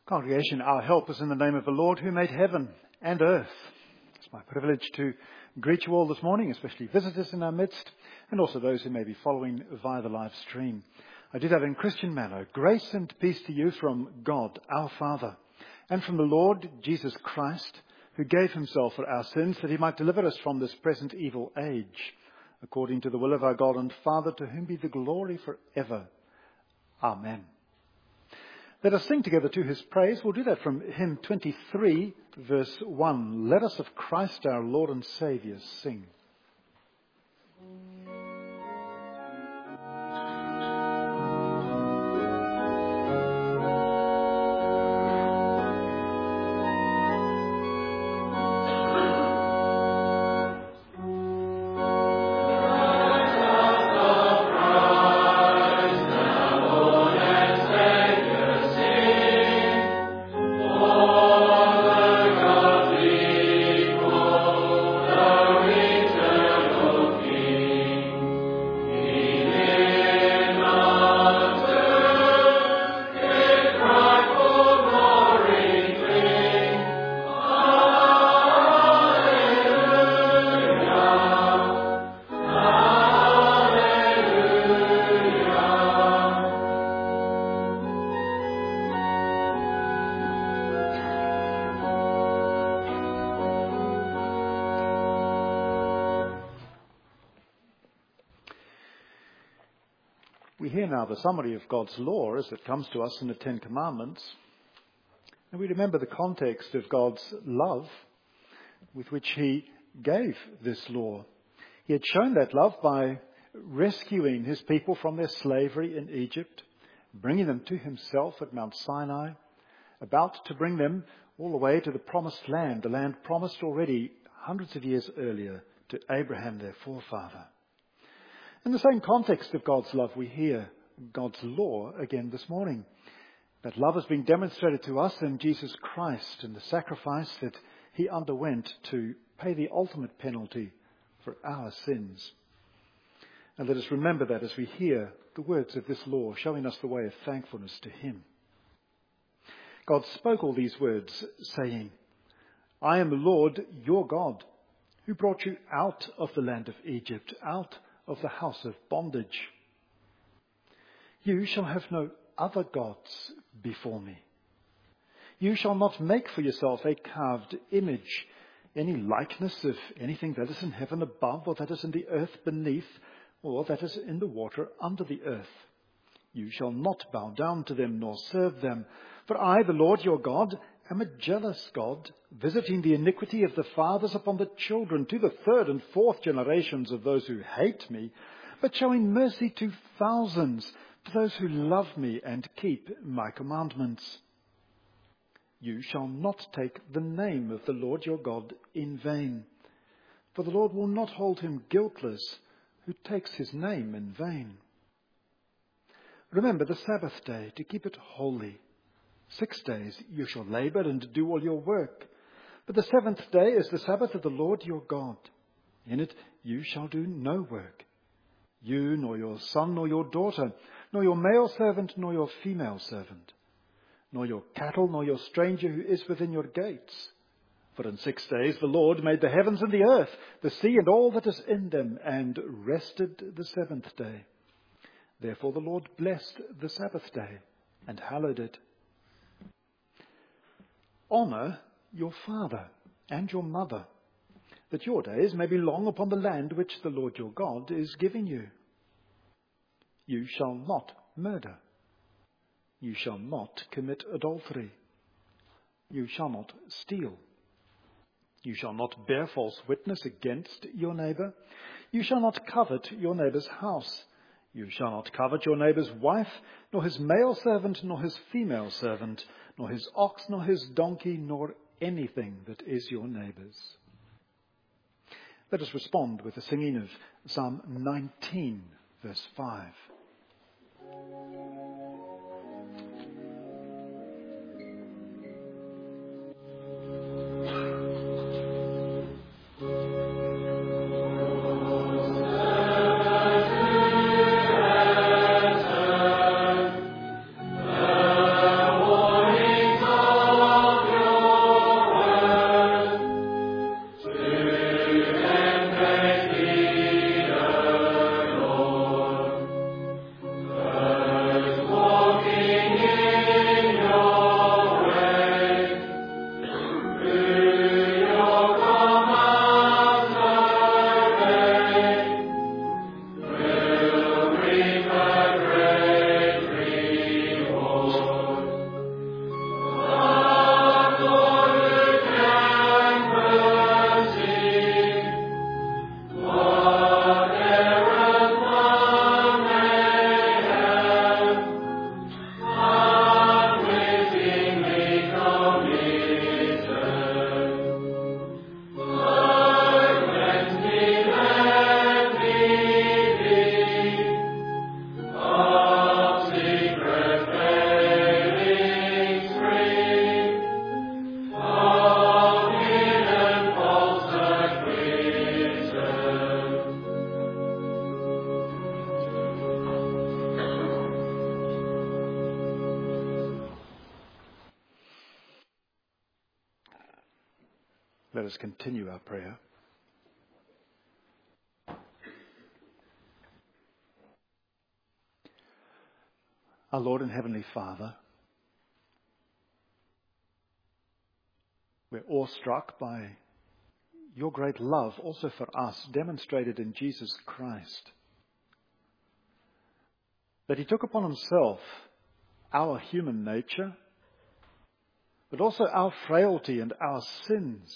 Congregation, our help is in the name of the Lord who made heaven and earth. It's my privilege to greet you all this morning, especially visitors in our midst, and also those who may be following via the live stream. I do that in Christian manner. Grace and peace to you from God, our Father, and from the Lord Jesus Christ, who gave himself for our sins that he might deliver us from this present evil age, according to the will of our God and Father, to whom be the glory forever. Amen. Let us sing together to his praise. We'll do that from hymn 23, verse 1. Let us of Christ our Lord and Saviour sing. We hear now the summary of God's law as it comes to us in the Ten Commandments. And we remember the context of God's love with which he gave this law. He had shown that love by rescuing his people from their slavery in Egypt, bringing them to himself at Mount Sinai, about to bring them all the way to the promised land, the land promised already hundreds of years earlier to Abraham, their forefather. In the same context of God's love, we hear God's law again this morning. That love has been demonstrated to us in Jesus Christ and the sacrifice that he underwent to pay the ultimate penalty for our sins. And let us remember that as we hear the words of this law, showing us the way of thankfulness to him. God spoke all these words, saying, I am the Lord your God, who brought you out of the land of Egypt, out of the house of bondage. You shall have no other gods before me. You shall not make for yourself a carved image, any likeness of anything that is in heaven above, or that is in the earth beneath, or that is in the water under the earth. You shall not bow down to them nor serve them. For I, the Lord your God, am a jealous God, visiting the iniquity of the fathers upon the children, to the third and fourth generations of those who hate me, but showing mercy to thousands, to those who love me and keep my commandments. You shall not take the name of the Lord your God in vain, for the Lord will not hold him guiltless who takes his name in vain. Remember the Sabbath day to keep it holy. 6 days you shall labor and do all your work. But the seventh day is the Sabbath of the Lord your God. In it you shall do no work. You, nor your son, nor your daughter, nor your male servant, nor your female servant, nor your cattle, nor your stranger who is within your gates. For in 6 days the Lord made the heavens and the earth, the sea and all that is in them, and rested the seventh day. Therefore the Lord blessed the Sabbath day and hallowed it. Honor your father and your mother, that your days may be long upon the land which the Lord your God is giving you. You shall not murder. You shall not commit adultery. You shall not steal. You shall not bear false witness against your neighbor. You shall not covet your neighbor's house. You shall not covet your neighbor's wife, nor his male servant, nor his female servant, nor his ox, nor his donkey, nor anything that is your neighbor's. Let us respond with the singing of Psalm 19, verse 5. Thank you. let us continue our prayer. Our Lord and Heavenly Father, we're awestruck by your great love also for us, demonstrated in Jesus Christ. That he took upon himself our human nature, but also our frailty and our sins,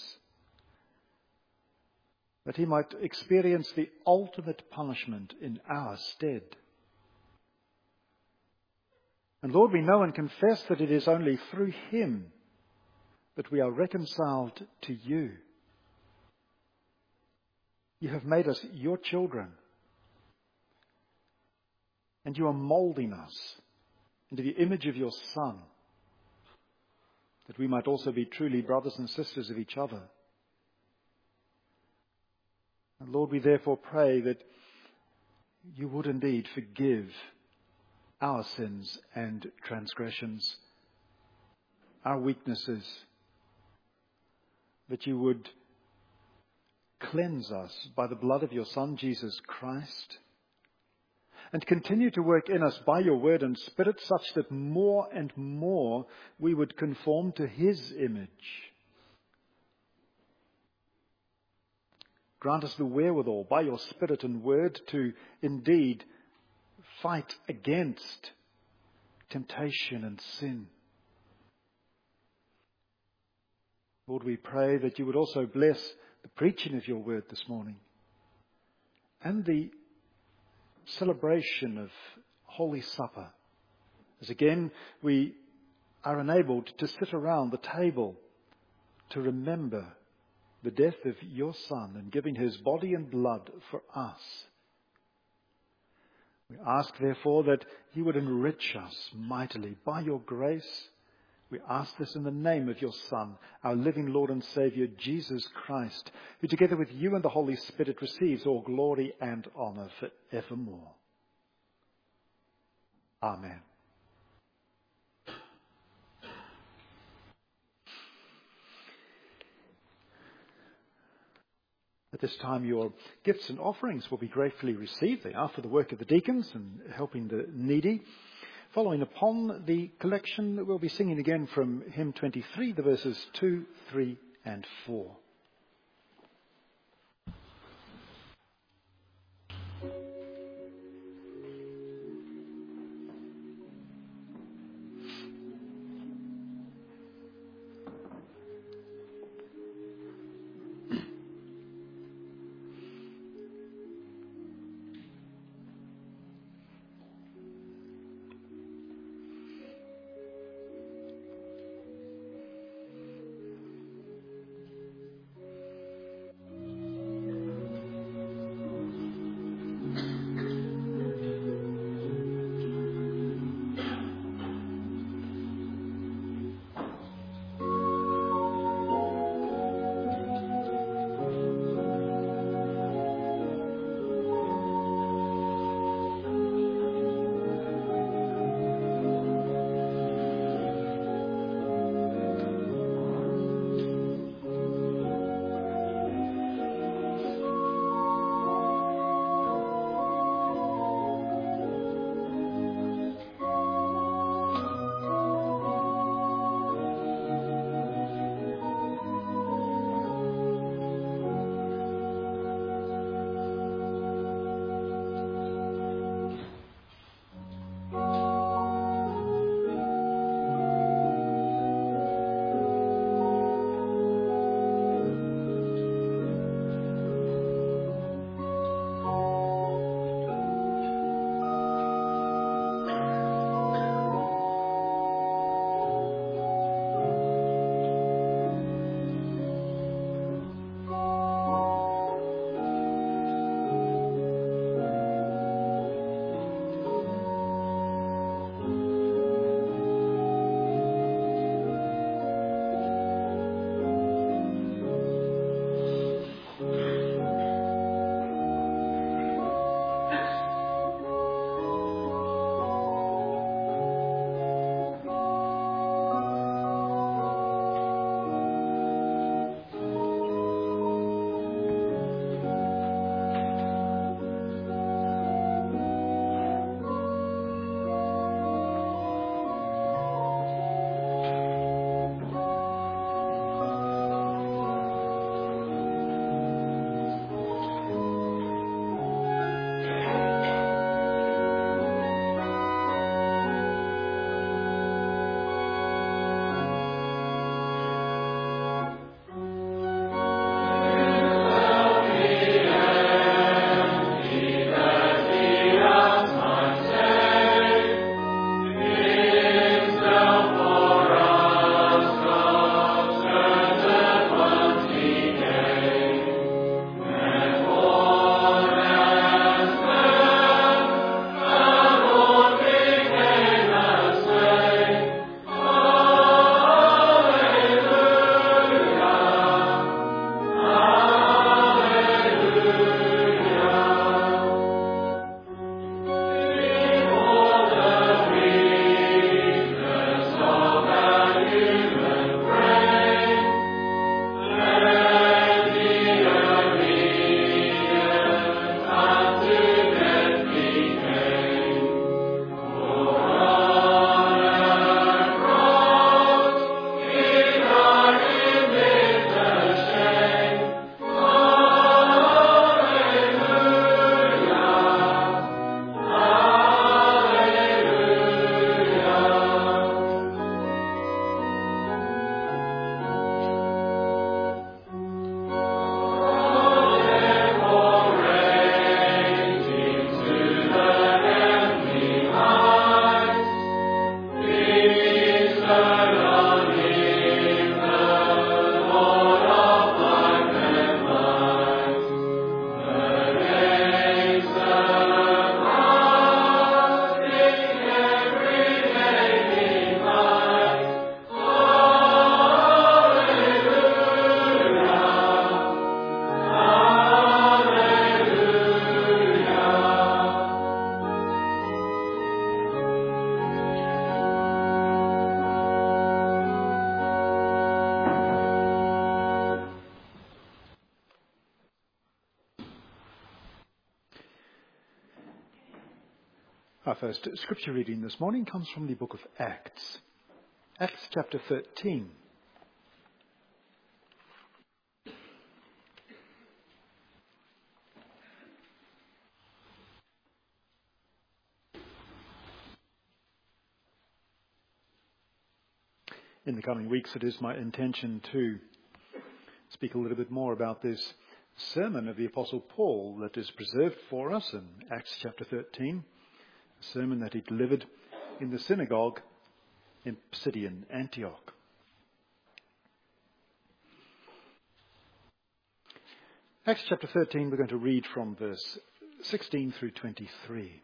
that he might experience the ultimate punishment in our stead. And Lord, we know and confess that it is only through him that we are reconciled to you. You have made us your children, and you are moulding us into the image of your Son, that we might also be truly brothers and sisters of each other. And Lord, we therefore pray that you would indeed forgive our sins and transgressions, our weaknesses, that you would cleanse us by the blood of your Son, Jesus Christ, and continue to work in us by your word and spirit such that more and more we would conform to his image. Grant us the wherewithal by your spirit and word to indeed fight against temptation and sin. Lord, we pray that you would also bless the preaching of your word this morning and the celebration of Holy Supper, as again we are enabled to sit around the table to remember the death of your Son and giving his body and blood for us. We ask, therefore, that you would enrich us mightily by your grace. We ask this in the name of your Son, our living Lord and Saviour, Jesus Christ, who together with you and the Holy Spirit receives all glory and honour for evermore. Amen. At this time, your gifts and offerings will be gratefully received. They are for the work of the deacons and helping the needy. Following upon the collection, we'll be singing again from hymn 23, the verses 2, 3 and 4. Our first scripture reading this morning comes from the book of Acts. Acts chapter 13. In the coming weeks, it is my intention to speak a little bit more about this sermon of the Apostle Paul that is preserved for us in Acts chapter 13, a sermon that he delivered in the synagogue in Pisidian Antioch. Acts chapter 13, we're going to read from verse 16 through 23.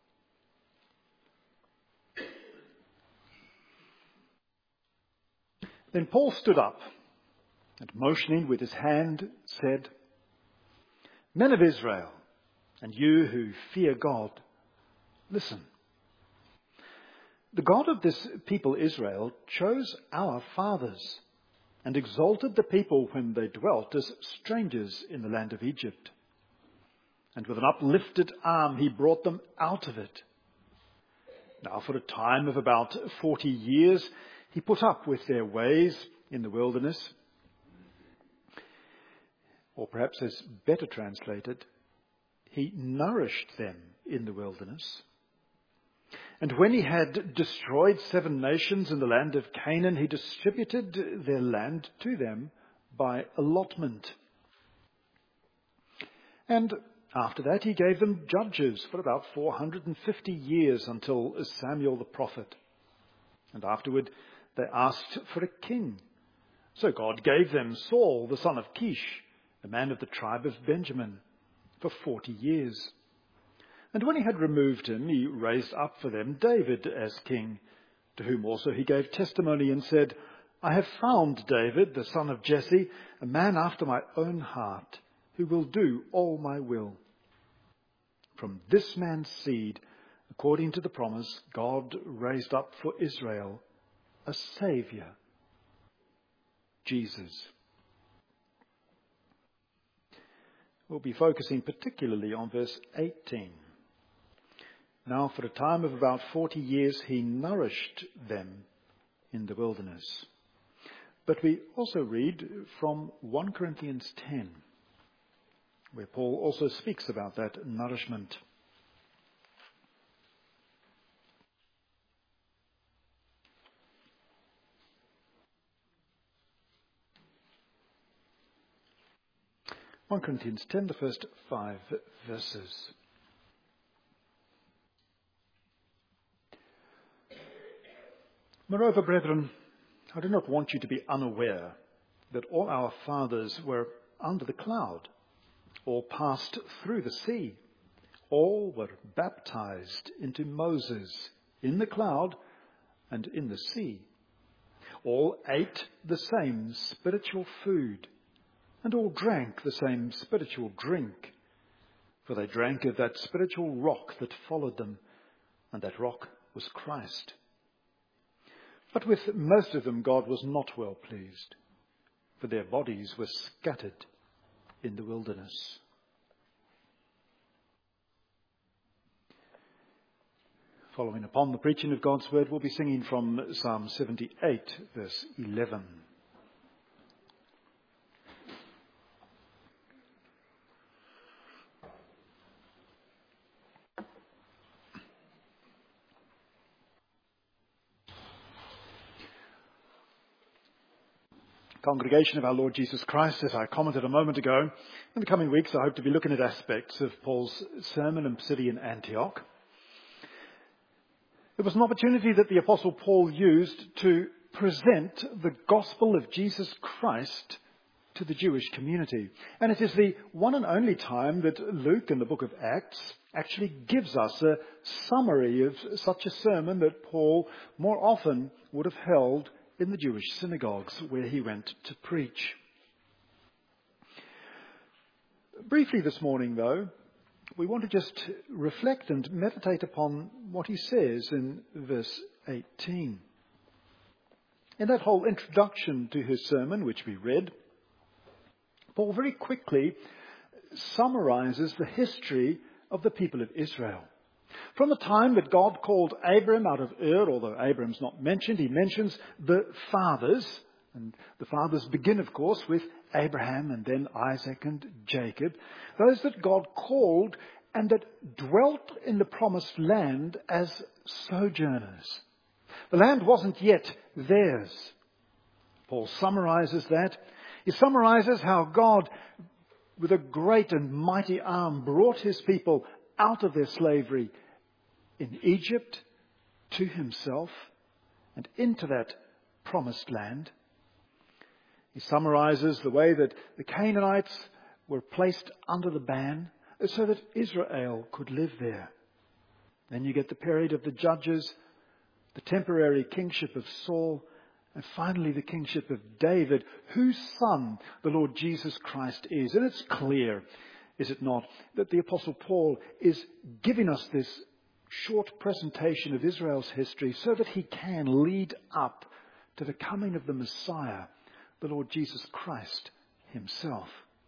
Then Paul stood up and, motioning with his hand, said, "Men of Israel, and you who fear God, listen. The God of this people Israel chose our fathers and exalted the people when they dwelt as strangers in the land of Egypt. And with an uplifted arm he brought them out of it. Now for a time of about 40 years he put up with their ways in the wilderness." Or perhaps as better translated, he nourished them in the wilderness. And when he had destroyed 7 nations in the land of Canaan, he distributed their land to them by allotment. And after that he gave them judges for about 450 years until Samuel the prophet. And afterward they asked for a king. So God gave them Saul, the son of Kish, a man of the tribe of Benjamin, for 40 years. And when he had removed him, he raised up for them David as king, to whom also he gave testimony and said, "I have found David, the son of Jesse, a man after my own heart, who will do all my will." From this man's seed, according to the promise, God raised up for Israel a Saviour, Jesus. We'll be focusing particularly on verse 18. Now for a time of about 40 years he nourished them in the wilderness. But we also read from 1 Corinthians 10, where Paul also speaks about that nourishment. (1 Corinthians 10, the first 5 verses). "Moreover, brethren, I do not want you to be unaware that all our fathers were under the cloud, all passed through the sea, all were baptized into Moses in the cloud and in the sea. All ate the same spiritual food, and all drank the same spiritual drink, for they drank of that spiritual rock that followed them, and that rock was Christ. But with most of them God was not well pleased, for their bodies were scattered in the wilderness." Following upon the preaching of God's word, we'll be singing from Psalm 78, verse 11. Congregation of our Lord Jesus Christ, as I commented a moment ago, in the coming weeks I hope to be looking at aspects of Paul's sermon in Pisidian Antioch. It was an opportunity that the Apostle Paul used to present the gospel of Jesus Christ to the Jewish community. And it is the one and only time that Luke in the book of Acts actually gives us a summary of such a sermon that Paul more often would have held in the Jewish synagogues where he went to preach. Briefly this morning, though, we want to just reflect and meditate upon what he says in verse 18. In that whole introduction to his sermon, which we read, Paul very quickly summarizes the history of the people of Israel. From the time that God called Abram out of Ur, although Abram's not mentioned, he mentions the fathers. And the fathers begin, of course, with Abraham and then Isaac and Jacob. Those that God called and that dwelt in the promised land as sojourners. The land wasn't yet theirs. Paul summarizes that. He summarizes how God, with a great and mighty arm, brought his people out of their slavery in Egypt to himself and into that promised land. He summarizes the way that the Canaanites were placed under the ban so that Israel could live there. Then you get the period of the judges, the temporary kingship of Saul, and finally the kingship of David, whose son the Lord Jesus Christ is. And it's clear, is it not, that the Apostle Paul is giving us this short presentation of Israel's history so that he can lead up to the coming of the Messiah, the Lord Jesus Christ himself.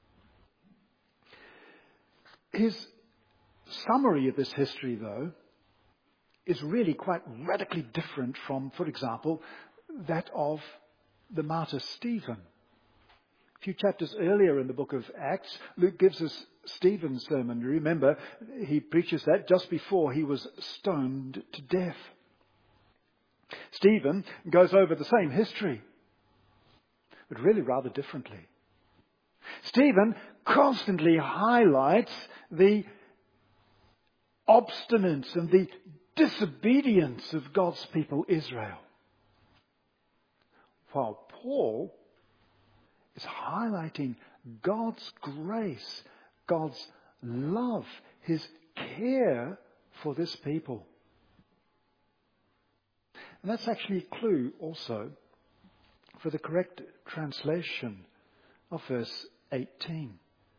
His summary of this history, though, is really quite radically different from, for example, that of the martyr Stephen. A few chapters earlier in the book of Acts, Luke gives us Stephen's sermon. Remember, he preaches that just before he was stoned to death. Stephen goes over the same history, but really rather differently. Stephen constantly highlights the obstinance and the disobedience of God's people Israel. While Paul is highlighting God's grace, God's love, his care for this people. And that's actually a clue also for the correct translation of verse 18.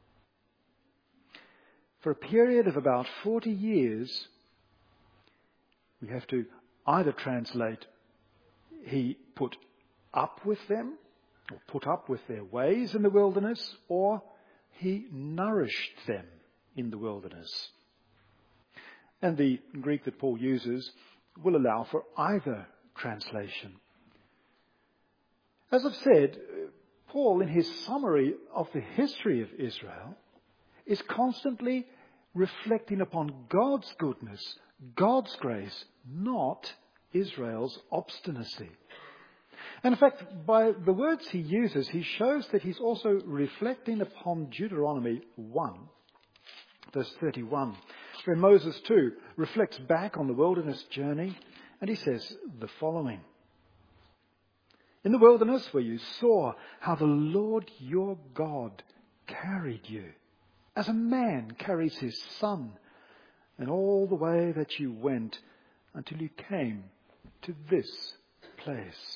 For a period of about 40 years, we have to either translate, he put up with them, or put up with their ways in the wilderness, or he nourished them in the wilderness. And the Greek that Paul uses will allow for either translation. As I've said, Paul, in his summary of the history of Israel, is constantly reflecting upon God's goodness, God's grace, not Israel's obstinacy. And in fact, by the words he uses, he shows that he's also reflecting upon Deuteronomy 1, verse 31, where Moses too reflects back on the wilderness journey, and he says the following. In the wilderness where you saw how the Lord your God carried you, as a man carries his son, and all the way that you went until you came to this place.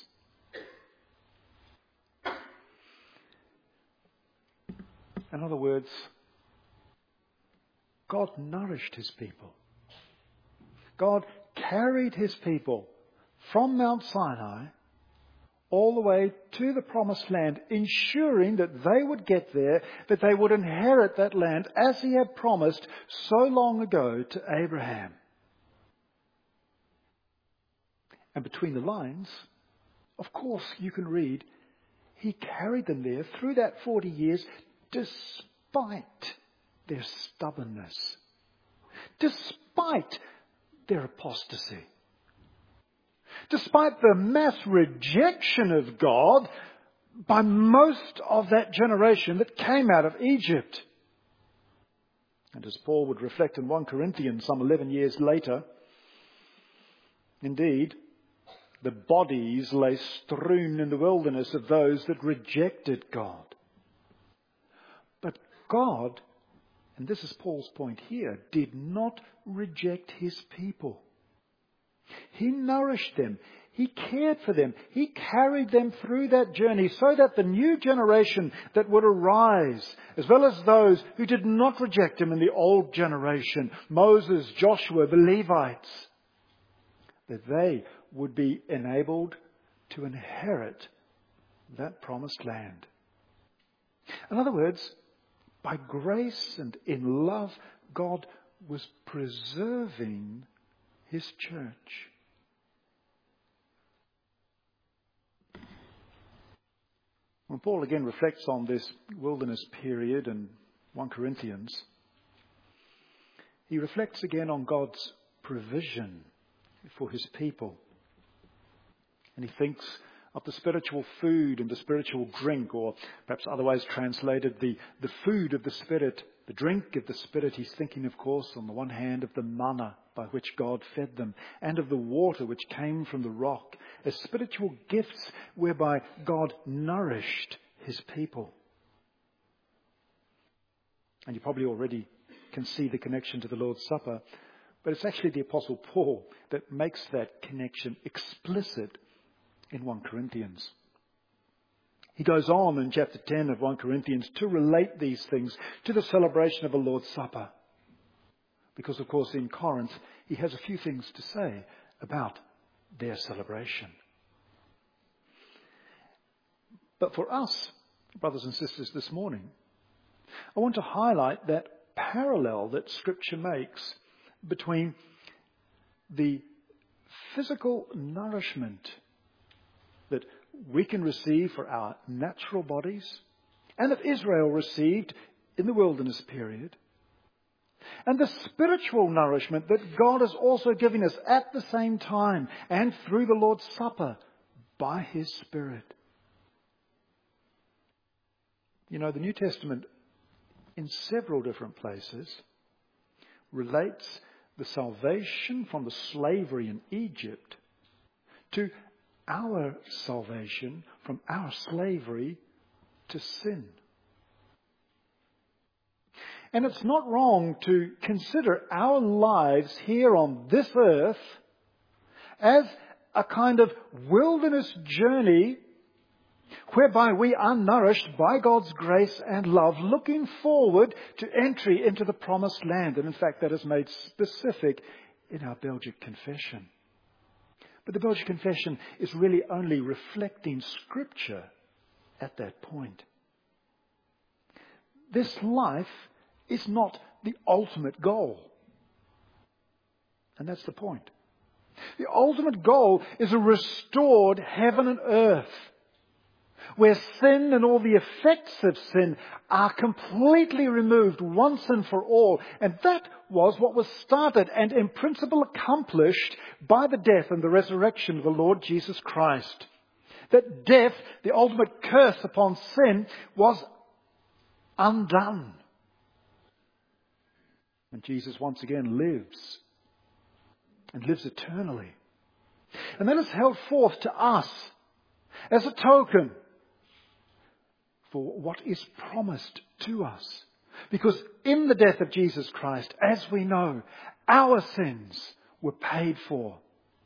In other words, God nourished his people. God carried his people from Mount Sinai all the way to the promised land, ensuring that they would get there, that they would inherit that land as he had promised so long ago to Abraham. And between the lines, of course, you can read, he carried them there through that 40 years despite their stubbornness, despite their apostasy, despite the mass rejection of God by most of that generation that came out of Egypt. And as Paul would reflect in 1 Corinthians some 11 years later, indeed, the bodies lay strewn in the wilderness of those that rejected God. But God, and this is Paul's point here, did not reject his people. He nourished them. He cared for them. He carried them through that journey so that the new generation that would arise, as well as those who did not reject him in the old generation, Moses, Joshua, the Levites, that they would be enabled to inherit that promised land. In other words, by grace and in love, God was preserving his church. When Paul again reflects on this wilderness period in 1 Corinthians, he reflects again on God's provision for his people. And he thinks of the spiritual food and the spiritual drink, or perhaps otherwise translated the food of the Spirit, the drink of the Spirit. He's thinking, of course, on the one hand of the manna by which God fed them, and of the water which came from the rock, as spiritual gifts whereby God nourished his people. And you probably already can see the connection to the Lord's Supper, but it's actually the Apostle Paul that makes that connection explicit in 1 Corinthians. He goes on in chapter 10 of 1 Corinthians to relate these things to the celebration of the Lord's Supper. Because, of course, in Corinth, he has a few things to say about their celebration. But for us, brothers and sisters, this morning, I want to highlight that parallel that Scripture makes between the physical nourishment that we can receive for our natural bodies and that Israel received in the wilderness period, and the spiritual nourishment that God is also giving us at the same time and through the Lord's Supper by his Spirit. You know, the New Testament in several different places relates the salvation from the slavery in Egypt to our salvation from our slavery to sin. And it's not wrong to consider our lives here on this earth as a kind of wilderness journey whereby we are nourished by God's grace and love, looking forward to entry into the promised land. And in fact, that is made specific in our Belgic Confession. But the Belgic Confession is really only reflecting Scripture at that point. This life is not the ultimate goal. And that's the point. The ultimate goal is a restored heaven and earth, where sin and all the effects of sin are completely removed once and for all. And that was what was started and in principle accomplished by the death and the resurrection of the Lord Jesus Christ. That death, the ultimate curse upon sin, was undone. And Jesus once again lives, and lives eternally. And that is held forth to us as a token for what is promised to us. Because in the death of Jesus Christ, as we know, our sins were paid for.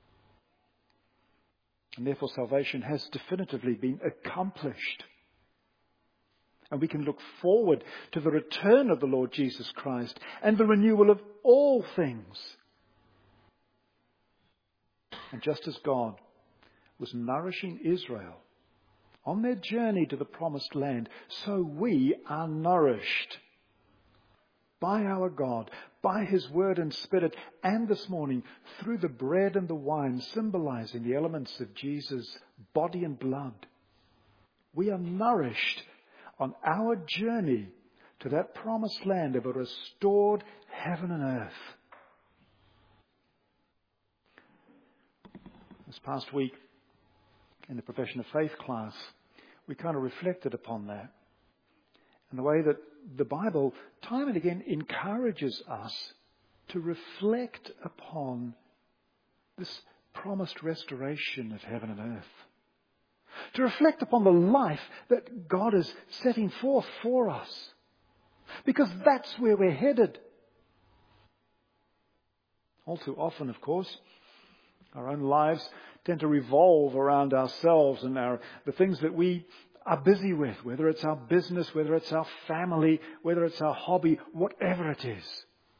And therefore salvation has definitively been accomplished. And we can look forward to the return of the Lord Jesus Christ and the renewal of all things. And just as God was nourishing Israel on their journey to the promised land, so we are nourished by our God, by his word and spirit, and this morning through the bread and the wine, symbolizing the elements of Jesus' body and blood. We are nourished on our journey to that promised land of a restored heaven and earth. This past week, in the Profession of Faith class, we kind of reflected upon that and the way that the Bible time and again encourages us to reflect upon this promised restoration of heaven and earth. To reflect upon the life that God is setting forth for us. Because that's where we're headed. All too often, of course, our own lives tend to revolve around ourselves and the things that we are busy with, whether it's our business, whether it's our family, whether it's our hobby, whatever it is.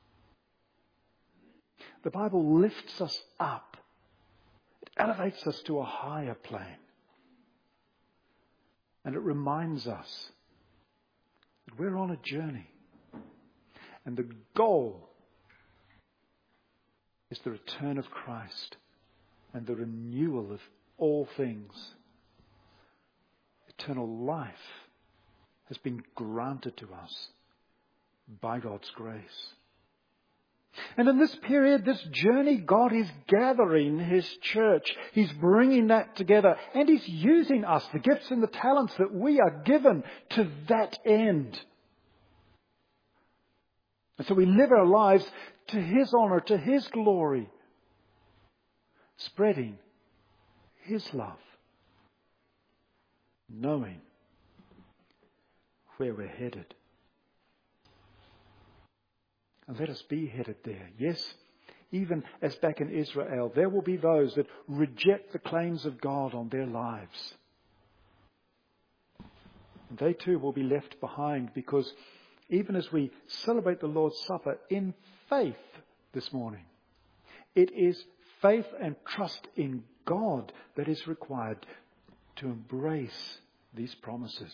The Bible lifts us up. It elevates us to a higher plane. And it reminds us that we're on a journey. And the goal is the return of Christ and the renewal of all things. Eternal life has been granted to us by God's grace. And in this period, this journey, God is gathering His church. He's bringing that together. And He's using us, the gifts and the talents that we are given, to that end. And so we live our lives to His honour, to His glory, spreading His love, knowing where we're headed. And let us be headed there. Yes, even as back in Israel, there will be those that reject the claims of God on their lives. And they too will be left behind, because even as we celebrate the Lord's Supper in faith this morning, it is faith and trust in God that is required to embrace these promises.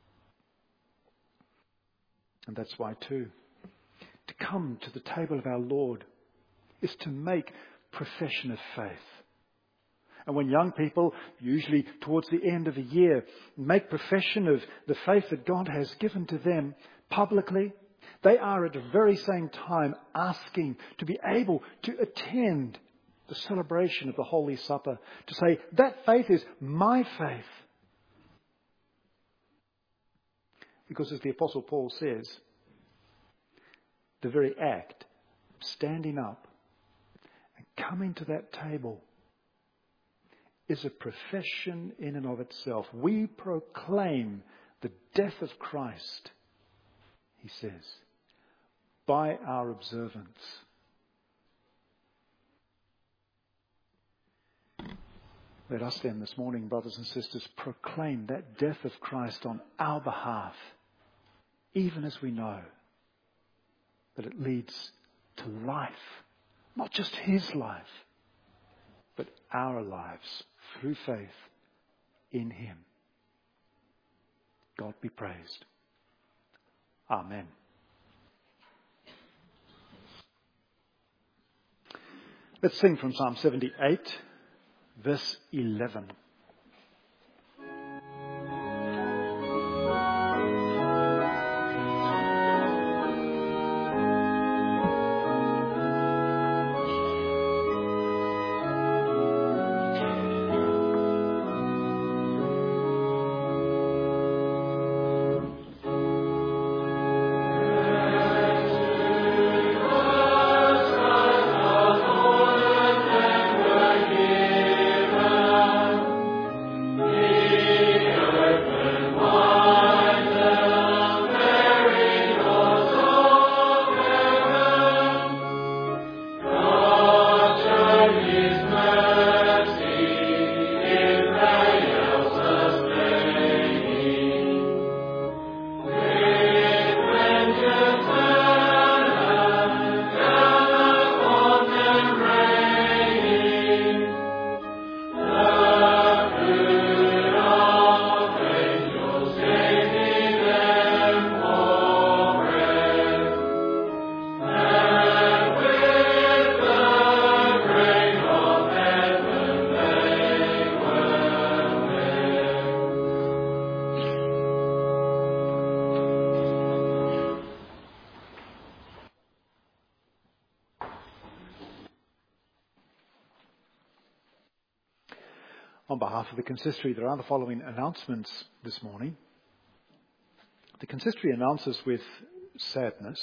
And that's why too, to come to the table of our Lord is to make profession of faith. And when young people, usually towards the end of a year, make profession of the faith that God has given to them publicly, they are at the very same time asking to be able to attend the celebration of the Holy Supper, to say, that faith is my faith. Because as the Apostle Paul says, the very act of standing up and coming to that table is a profession in and of itself. We proclaim the death of Christ, he says, by our observance. Let us then this morning, brothers and sisters, proclaim that death of Christ on our behalf, even as we know that it leads to life, not just His life, but our lives through faith in Him. God be praised. Amen. Let's sing from Psalm 78, verse 11. On behalf of the consistory, there are the following announcements this morning. The consistory announces with sadness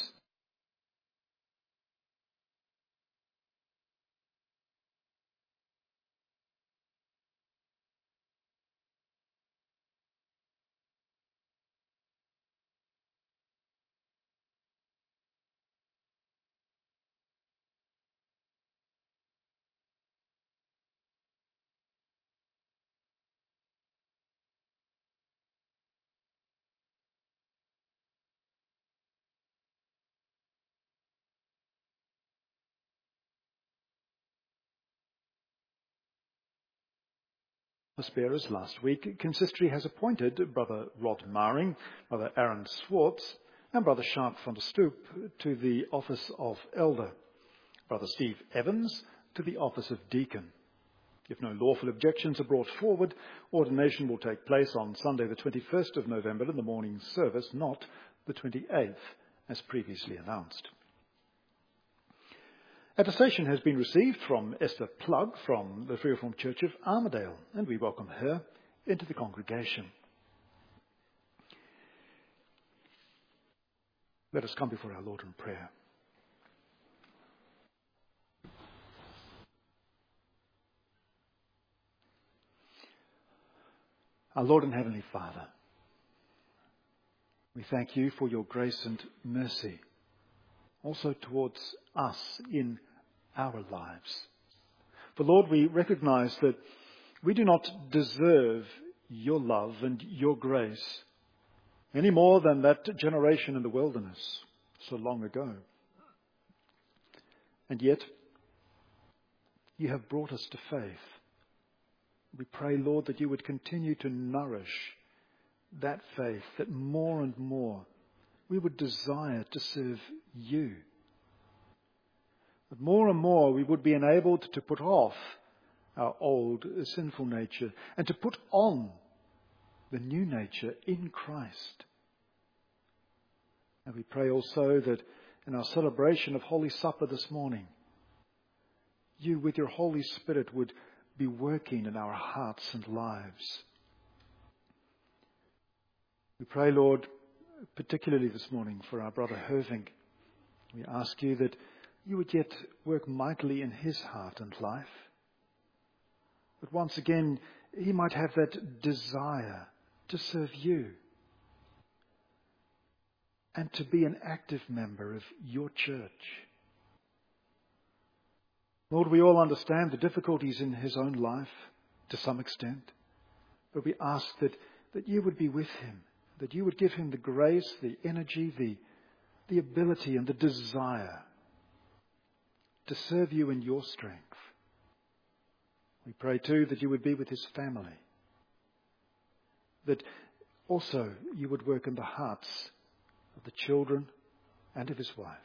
bearers last week. Consistory has appointed Brother Rod Maring, Brother Aaron Swartz, and Brother Shark van der Stoep to the office of elder. Brother Steve Evans to the office of deacon. If no lawful objections are brought forward, ordination will take place on Sunday the 21st of November in the morning service, not the 28th, as previously announced. Attestation has been received from Esther Plug from the Free Reformed Church of Armadale, and we welcome her into the congregation. Let us come before our Lord in prayer. Our Lord and Heavenly Father, we thank you for your grace and mercy, also towards us in our lives. For Lord, we recognize that we do not deserve your love and your grace any more than that generation in the wilderness so long ago. And yet, you have brought us to faith. We pray, Lord, that you would continue to nourish that faith, that more and more we would desire to serve you. That more and more we would be enabled to put off our old sinful nature and to put on the new nature in Christ. And we pray also that in our celebration of Holy Supper this morning, you with your Holy Spirit would be working in our hearts and lives. We pray, Lord, particularly this morning for our brother Herving. We ask you that you would yet work mightily in his heart and life. But once again, he might have that desire to serve you and to be an active member of your church. Lord, we all understand the difficulties in his own life to some extent, but we ask that you would be with him, that you would give him the grace, the energy, the ability and the desire to serve you in your strength. We pray too that you would be with his family, that also you would work in the hearts of the children and of his wife.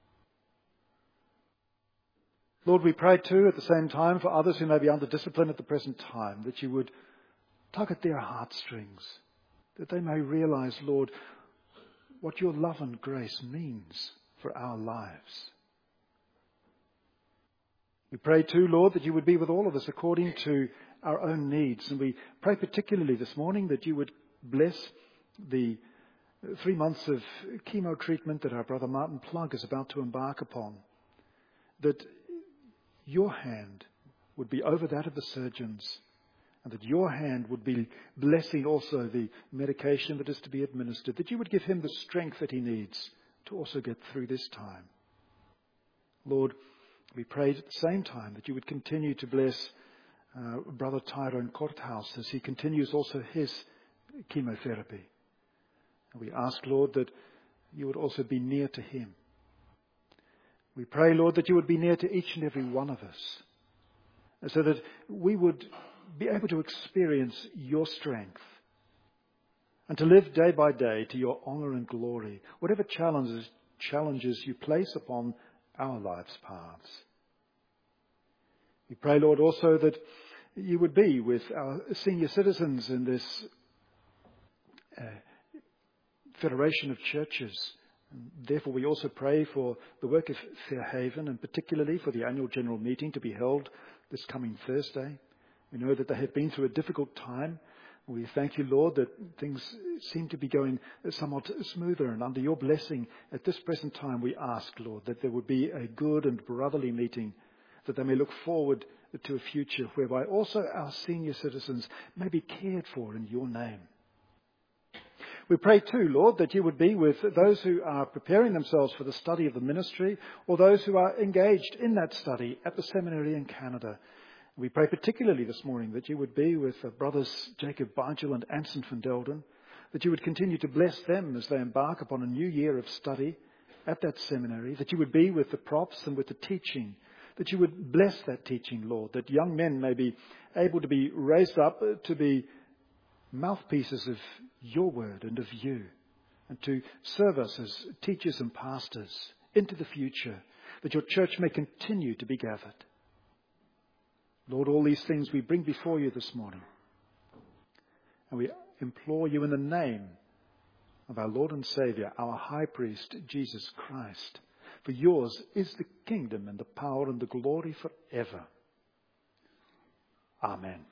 Lord, we pray too at the same time for others who may be under discipline at the present time, that you would tug at their heartstrings, that they may realize, Lord, what your love and grace means for our lives. We pray too, Lord, that you would be with all of us according to our own needs. And we pray particularly this morning that you would bless the 3 months of chemo treatment that our brother Martin Plug is about to embark upon, that your hand would be over that of the surgeons, and that your hand would be blessing also the medication that is to be administered, that you would give him the strength that he needs to also get through this time. Lord, we prayed at the same time that you would continue to bless Brother Tyrone Courthouse as he continues also his chemotherapy. And we ask, Lord, that you would also be near to him. We pray, Lord, that you would be near to each and every one of us, so that we would be able to experience your strength and to live day by day to your honor and glory, whatever challenges you place upon our life's paths. We pray, Lord, also that you would be with our senior citizens in this Federation of Churches. And therefore, we also pray for the work of Fairhaven, and particularly for the annual general meeting to be held this coming Thursday. We know that they have been through a difficult time. We thank you, Lord, that things seem to be going somewhat smoother. And under your blessing at this present time, we ask, Lord, that there would be a good and brotherly meeting, that they may look forward to a future whereby also our senior citizens may be cared for in your name. We pray too, Lord, that you would be with those who are preparing themselves for the study of the ministry, or those who are engaged in that study at the seminary in Canada. We pray particularly this morning that you would be with brothers Jacob Bargel and Anson van Delden, that you would continue to bless them as they embark upon a new year of study at that seminary, that you would be with the profs and with the teaching, that you would bless that teaching, Lord, that young men may be able to be raised up to be mouthpieces of your word and of you, and to serve us as teachers and pastors into the future, that your church may continue to be gathered. Lord, all these things we bring before you this morning. And we implore you in the name of our Lord and Saviour, our High Priest, Jesus Christ. For yours is the kingdom and the power and the glory forever. Amen.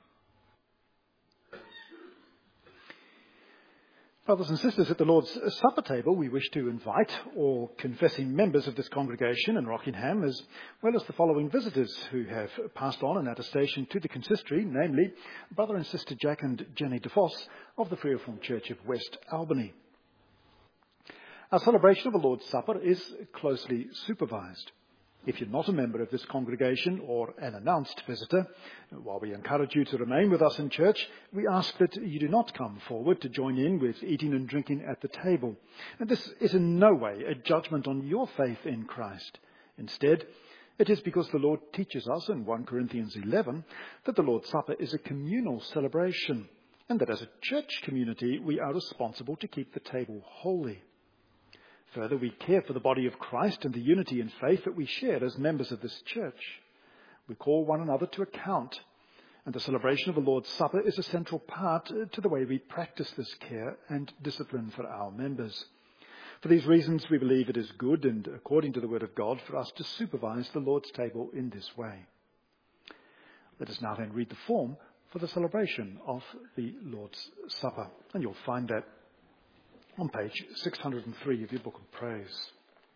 Brothers and sisters, at the Lord's Supper table, we wish to invite all confessing members of this congregation in Rockingham, as well as the following visitors who have passed on an attestation to the consistory, namely Brother and Sister Jack and Jenny DeVos of the Free Reformed Church of West Albany. Our celebration of the Lord's Supper is closely supervised. If you're not a member of this congregation or an announced visitor, while we encourage you to remain with us in church, we ask that you do not come forward to join in with eating and drinking at the table. And this is in no way a judgment on your faith in Christ. Instead, it is because the Lord teaches us in 1 Corinthians 11 that the Lord's Supper is a communal celebration, and that as a church community we are responsible to keep the table holy. Further, we care for the body of Christ and the unity in faith that we share as members of this church. We call one another to account, and the celebration of the Lord's Supper is a central part to the way we practice this care and discipline for our members. For these reasons, we believe it is good and according to the Word of God for us to supervise the Lord's table in this way. Let us now then read the form for the celebration of the Lord's Supper, and you'll find that on page 603 of your Book of Praise.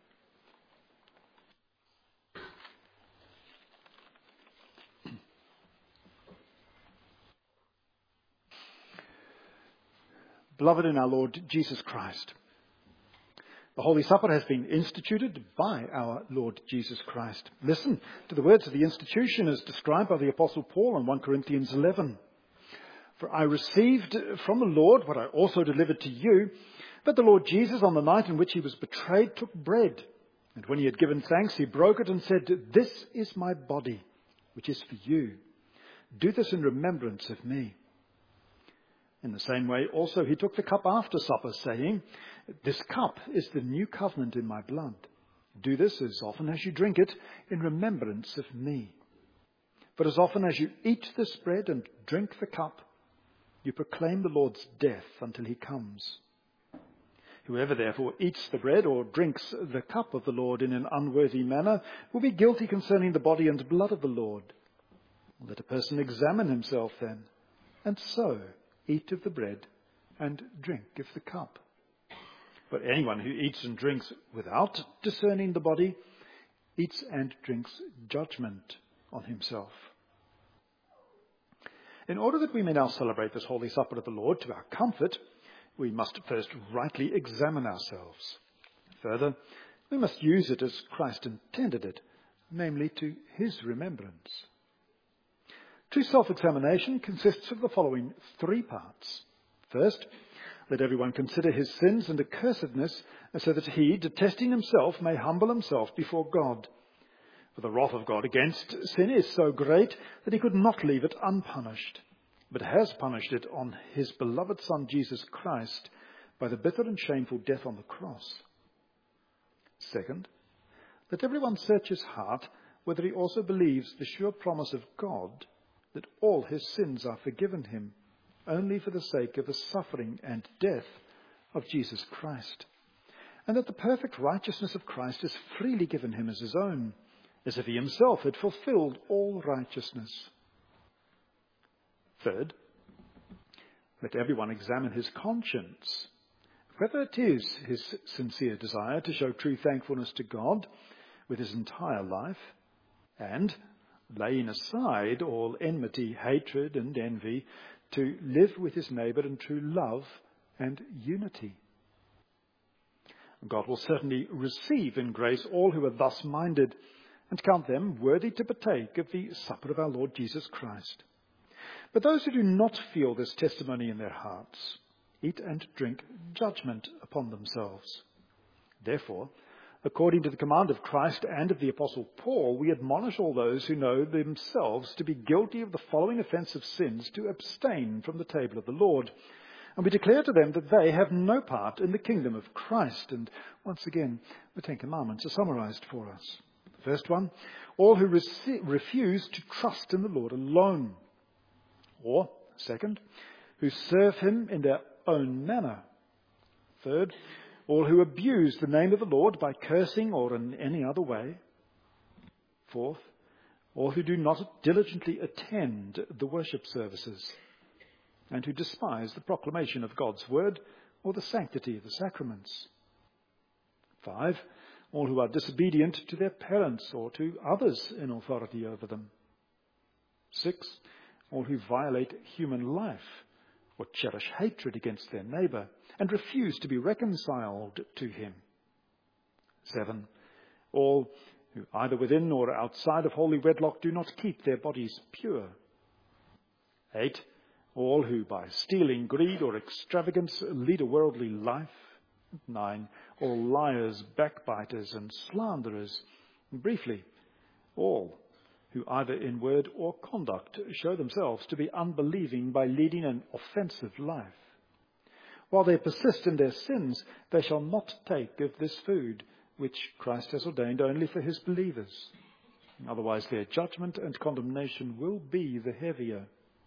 Beloved in our Lord Jesus Christ, the Holy Supper has been instituted by our Lord Jesus Christ. Listen to the words of the institution as described by the Apostle Paul in 1 Corinthians 11. For I received from the Lord what I also delivered to you, that the Lord Jesus, on the night in which he was betrayed, took bread. And when he had given thanks, he broke it and said, "This is my body, which is for you. Do this in remembrance of me." In the same way, also, he took the cup after supper, saying, "This cup is the new covenant in my blood. Do this as often as you drink it in remembrance of me. For as often as you eat this bread and drink the cup, you proclaim the Lord's death until he comes. Whoever therefore eats the bread or drinks the cup of the Lord in an unworthy manner will be guilty concerning the body and blood of the Lord. Let a person examine himself then, and so eat of the bread and drink of the cup. But anyone who eats and drinks without discerning the body eats and drinks judgment on himself." In order that we may now celebrate this Holy Supper of the Lord to our comfort, we must first rightly examine ourselves. Further, we must use it as Christ intended it, namely to his remembrance. True self-examination consists of the following three parts. First, let everyone consider his sins and accursedness, so that he, detesting himself, may humble himself before God. For the wrath of God against sin is so great that he could not leave it unpunished, but has punished it on his beloved Son, Jesus Christ, by the bitter and shameful death on the cross. Second, let everyone search his heart whether he also believes the sure promise of God that all his sins are forgiven him, only for the sake of the suffering and death of Jesus Christ, and that the perfect righteousness of Christ is freely given him as his own, as if he himself had fulfilled all righteousness. Third, let everyone examine his conscience, whether it is his sincere desire to show true thankfulness to God with his entire life, and, laying aside all enmity, hatred, and envy, to live with his neighbour in true love and unity. God will certainly receive in grace all who are thus minded, and count them worthy to partake of the supper of our Lord Jesus Christ. But those who do not feel this testimony in their hearts eat and drink judgment upon themselves. Therefore, according to the command of Christ and of the Apostle Paul, we admonish all those who know themselves to be guilty of the following offensive sins to abstain from the table of the Lord. And we declare to them that they have no part in the kingdom of Christ. And once again, the Ten Commandments are summarized for us. The first one, all who refuse to trust in the Lord alone. Or, second, who serve him in their own manner. Third, all who abuse the name of the Lord by cursing or in any other way. Fourth, all who do not diligently attend the worship services, and who despise the proclamation of God's word or the sanctity of the sacraments. 5, all who are disobedient to their parents or to others in authority over them. 6, all who violate human life or cherish hatred against their neighbour and refuse to be reconciled to him. 7, all who either within or outside of holy wedlock do not keep their bodies pure. 8, all who by stealing, greed or extravagance lead a worldly life. 9, all liars, backbiters and slanderers. And briefly, all who either in word or conduct show themselves to be unbelieving by leading an offensive life. While they persist in their sins, they shall not take of this food, which Christ has ordained only for his believers. Otherwise their judgment and condemnation will be the heavier.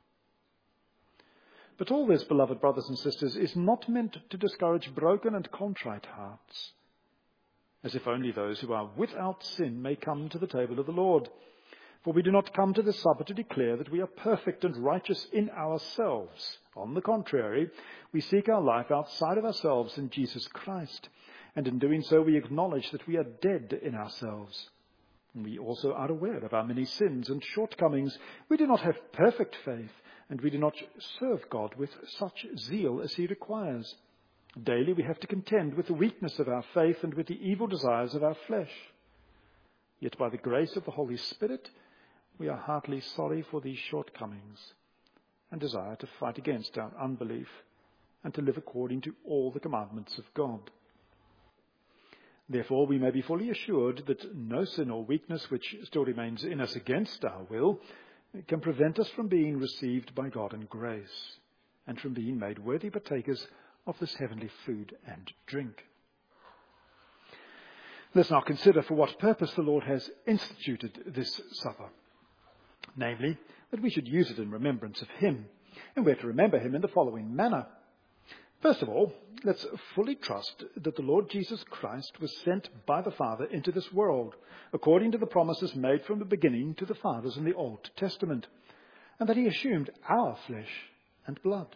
But all this, beloved brothers and sisters, is not meant to discourage broken and contrite hearts, as if only those who are without sin may come to the table of the Lord. For we do not come to this supper to declare that we are perfect and righteous in ourselves. On the contrary, we seek our life outside of ourselves in Jesus Christ, and in doing so we acknowledge that we are dead in ourselves. And we also are aware of our many sins and shortcomings. We do not have perfect faith, and we do not serve God with such zeal as he requires. Daily we have to contend with the weakness of our faith and with the evil desires of our flesh. Yet by the grace of the Holy Spirit, we are heartily sorry for these shortcomings and desire to fight against our unbelief and to live according to all the commandments of God. Therefore, we may be fully assured that no sin or weakness which still remains in us against our will can prevent us from being received by God in grace and from being made worthy partakers of this heavenly food and drink. Let's now consider for what purpose the Lord has instituted this supper. Namely, that we should use it in remembrance of him. And we're to remember him in the following manner. First of all, let's fully trust that the Lord Jesus Christ was sent by the Father into this world, according to the promises made from the beginning to the fathers in the Old Testament, and that he assumed our flesh and blood.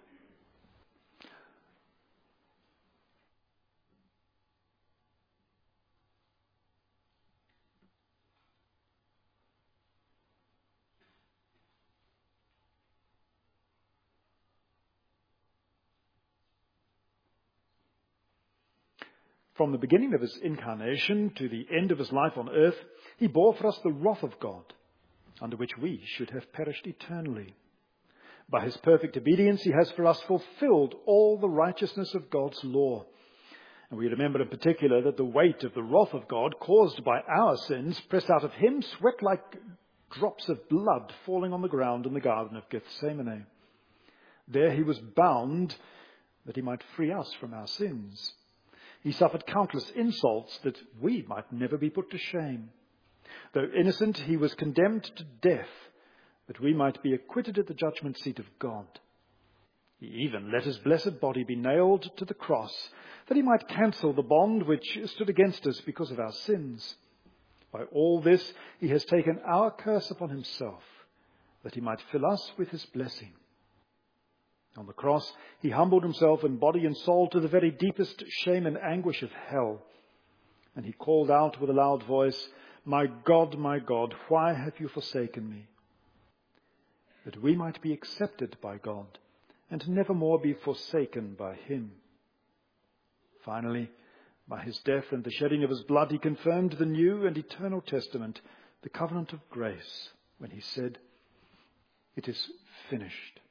From the beginning of his incarnation to the end of his life on earth, he bore for us the wrath of God, under which we should have perished eternally. By his perfect obedience, he has for us fulfilled all the righteousness of God's law. And we remember in particular that the weight of the wrath of God caused by our sins pressed out of him sweat like drops of blood falling on the ground in the Garden of Gethsemane. There he was bound that he might free us from our sins. He suffered countless insults that we might never be put to shame. Though innocent, he was condemned to death, that we might be acquitted at the judgment seat of God. He even let his blessed body be nailed to the cross, that he might cancel the bond which stood against us because of our sins. By all this, he has taken our curse upon himself, that he might fill us with his blessing. On the cross, he humbled himself in body and soul to the very deepest shame and anguish of hell. And he called out with a loud voice, my God, why have you forsaken me? That we might be accepted by God and never more be forsaken by him. Finally, by his death and the shedding of his blood, he confirmed the new and eternal testament, the covenant of grace, when he said, it is finished.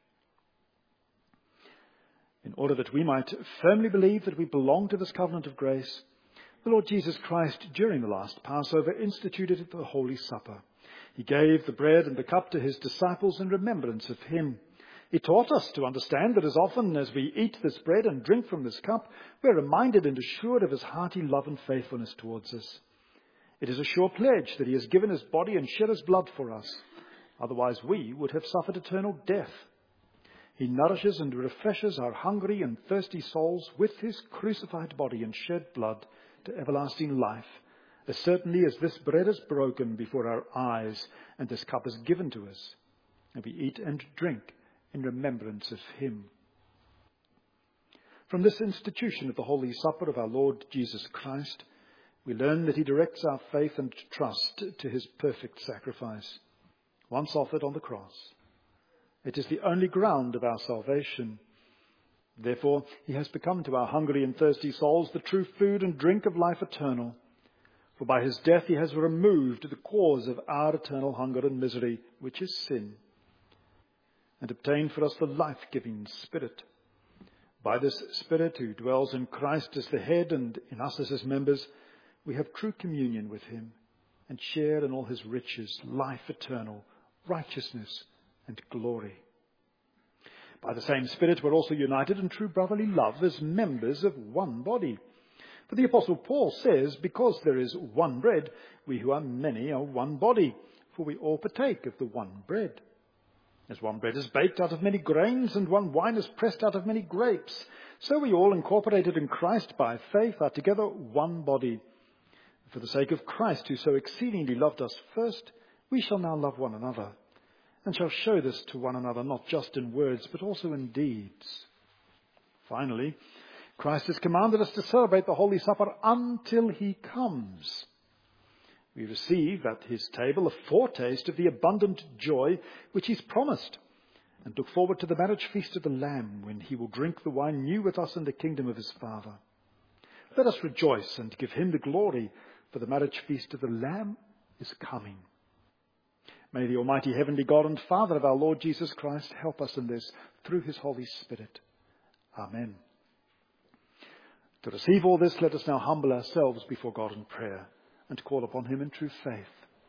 In order that we might firmly believe that we belong to this covenant of grace, the Lord Jesus Christ, during the last Passover, instituted the Holy Supper. He gave the bread and the cup to his disciples in remembrance of him. He taught us to understand that as often as we eat this bread and drink from this cup, we are reminded and assured of his hearty love and faithfulness towards us. It is a sure pledge that he has given his body and shed his blood for us. Otherwise we would have suffered eternal death. He nourishes and refreshes our hungry and thirsty souls with his crucified body and shed blood to everlasting life, as certainly as this bread is broken before our eyes and this cup is given to us, and we eat and drink in remembrance of him. From this institution of the Holy Supper of our Lord Jesus Christ, we learn that he directs our faith and trust to his perfect sacrifice, once offered on the cross. It is the only ground of our salvation. Therefore, he has become to our hungry and thirsty souls the true food and drink of life eternal. For by his death he has removed the cause of our eternal hunger and misery, which is sin, and obtained for us the life-giving Spirit. By this Spirit, who dwells in Christ as the head and in us as his members, we have true communion with him and share in all his riches, life eternal, righteousness and glory. By the same Spirit we're also united in true brotherly love as members of one body. For the Apostle Paul says, because there is one bread, we who are many are one body, for we all partake of the one bread. As one bread is baked out of many grains, and one wine is pressed out of many grapes, so we all, incorporated in Christ by faith, are together one body. For the sake of Christ, who so exceedingly loved us first, we shall now love one another, and shall show this to one another, not just in words, but also in deeds. Finally, Christ has commanded us to celebrate the Holy Supper until he comes. We receive at his table a foretaste of the abundant joy which he's promised, and look forward to the marriage feast of the Lamb, when he will drink the wine new with us in the kingdom of his Father. Let us rejoice and give him the glory, for the marriage feast of the Lamb is coming. May the Almighty Heavenly God and Father of our Lord Jesus Christ help us in this through his Holy Spirit. Amen. To receive all this, let us now humble ourselves before God in prayer and call upon him in true faith.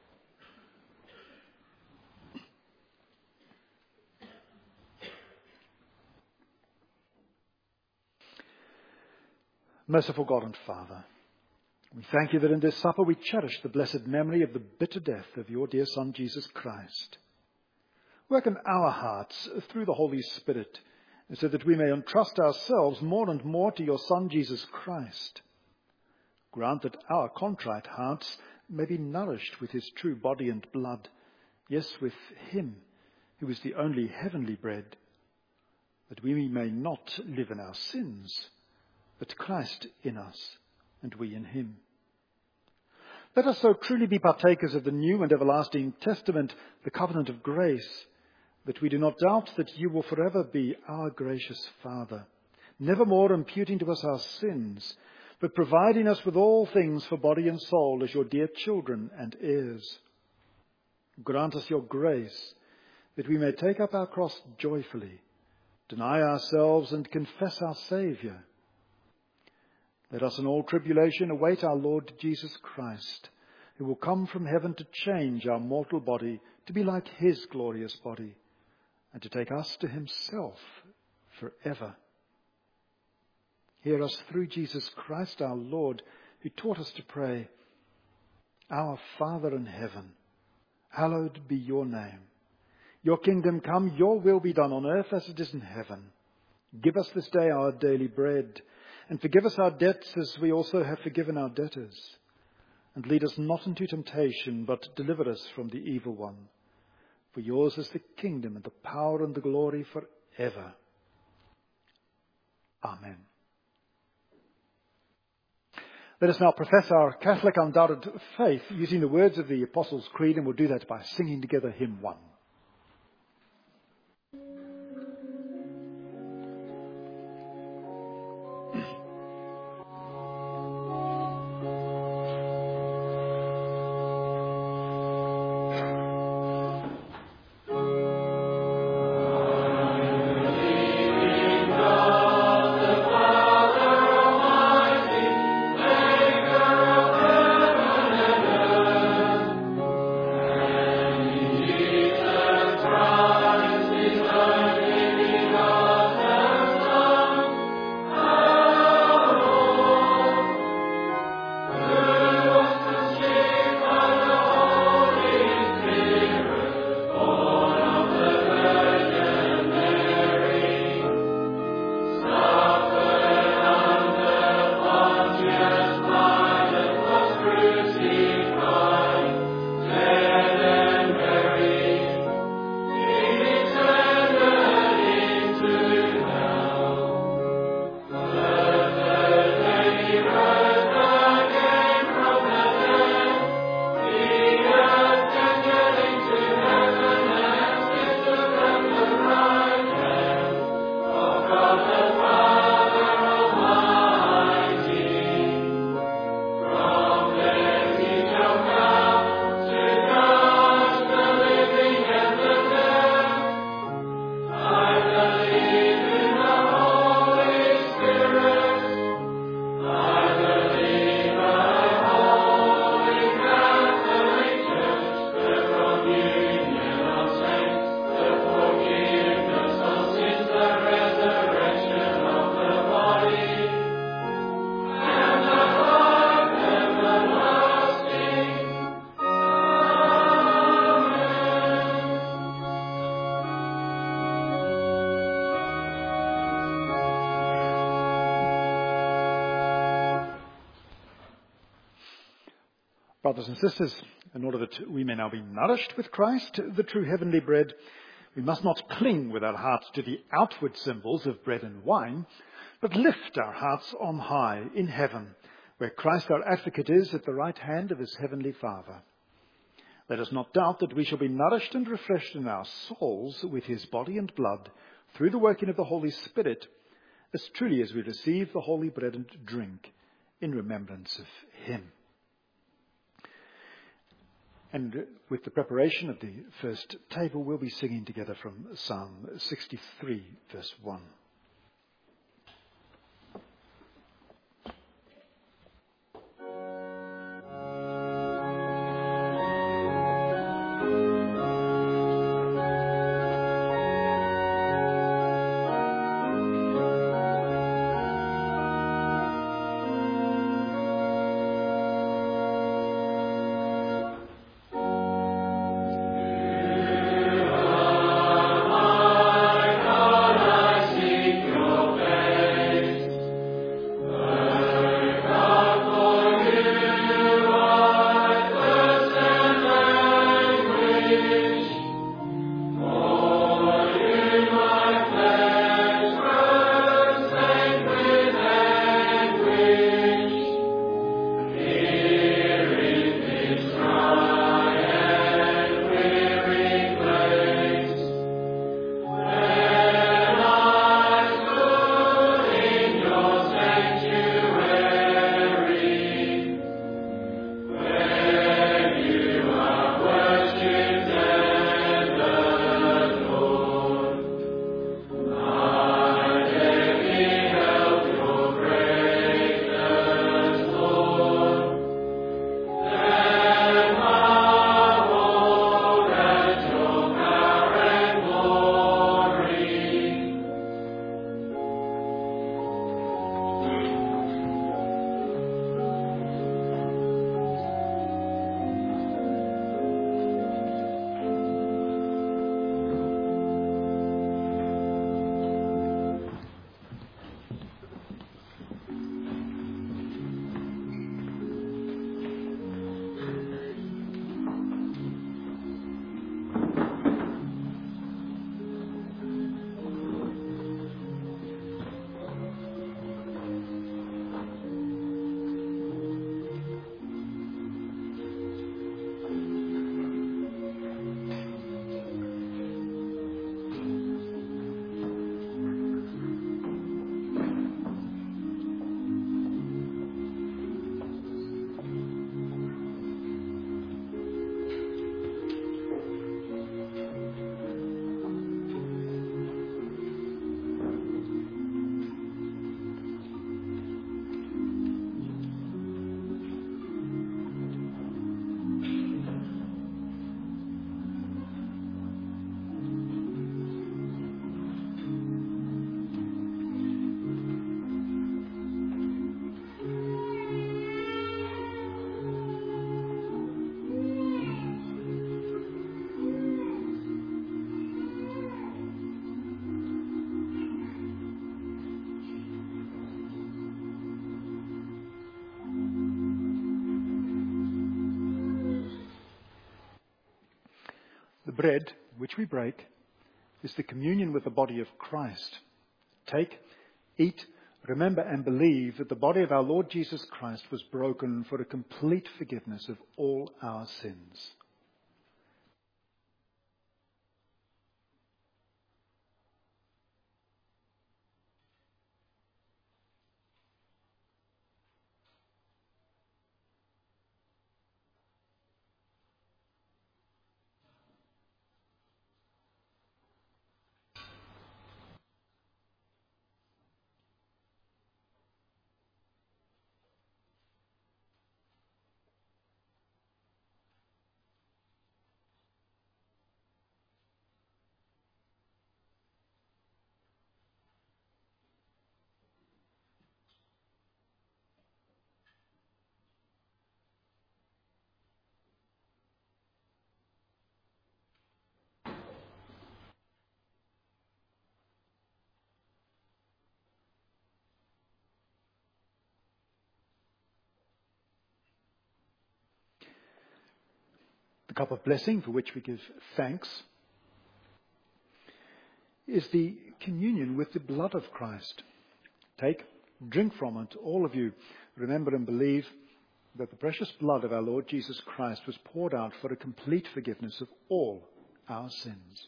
Merciful God and Father, we thank you that in this supper we cherish the blessed memory of the bitter death of your dear Son, Jesus Christ. Work in our hearts through the Holy Spirit, so that we may entrust ourselves more and more to your Son, Jesus Christ. Grant that our contrite hearts may be nourished with his true body and blood, yes, with him who is the only heavenly bread, that we may not live in our sins, but Christ in us and we in him. Let us so truly be partakers of the new and everlasting testament, the covenant of grace, that we do not doubt that you will forever be our gracious Father, nevermore imputing to us our sins, but providing us with all things for body and soul as your dear children and heirs. Grant us your grace, that we may take up our cross joyfully, deny ourselves and confess our Saviour. Let us in all tribulation await our Lord Jesus Christ, who will come from heaven to change our mortal body to be like his glorious body, and to take us to himself forever. Hear us through Jesus Christ our Lord, who taught us to pray, Our Father in heaven, hallowed be your name. Your kingdom come, your will be done on earth as it is in heaven. Give us this day our daily bread, and forgive us our debts as we also have forgiven our debtors. And lead us not into temptation, but deliver us from the evil one. For yours is the kingdom and the power and the glory forever. Amen. Let us now profess our Catholic undoubted faith using the words of the Apostles' Creed, and we'll do that by singing together hymn 1. Jesus. Brothers and sisters, in order that we may now be nourished with Christ, the true heavenly bread, we must not cling with our hearts to the outward symbols of bread and wine, but lift our hearts on high in heaven, where Christ our advocate is at the right hand of his heavenly Father. Let us not doubt that we shall be nourished and refreshed in our souls with his body and blood through the working of the Holy Spirit, as truly as we receive the holy bread and drink in remembrance of him. And with the preparation of the first table, we'll be singing together from Psalm 63, verse 1. The bread which we break is the communion with the body of Christ. Take, eat, remember and believe that the body of our Lord Jesus Christ was broken for a complete forgiveness of all our sins. cup of blessing for which we give thanks is the communion with the blood of Christ. Take, drink from it, all of you. Remember and believe that the precious blood of our Lord Jesus Christ was poured out for a complete forgiveness of all our sins.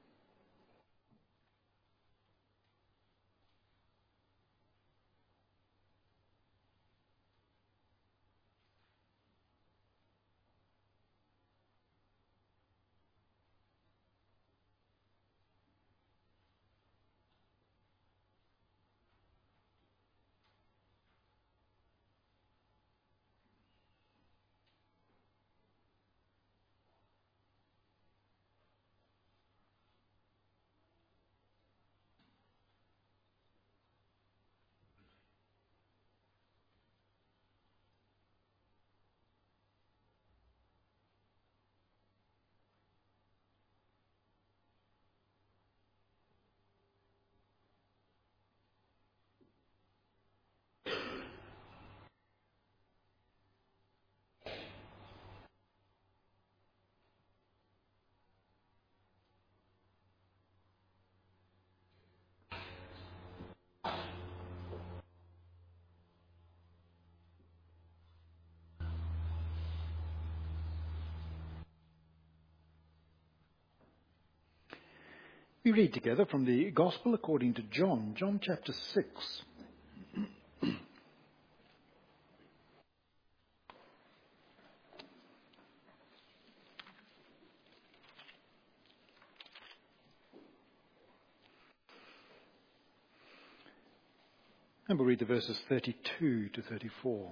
We read together from the Gospel according to John, John chapter 6. And we'll read the verses 32 to 34.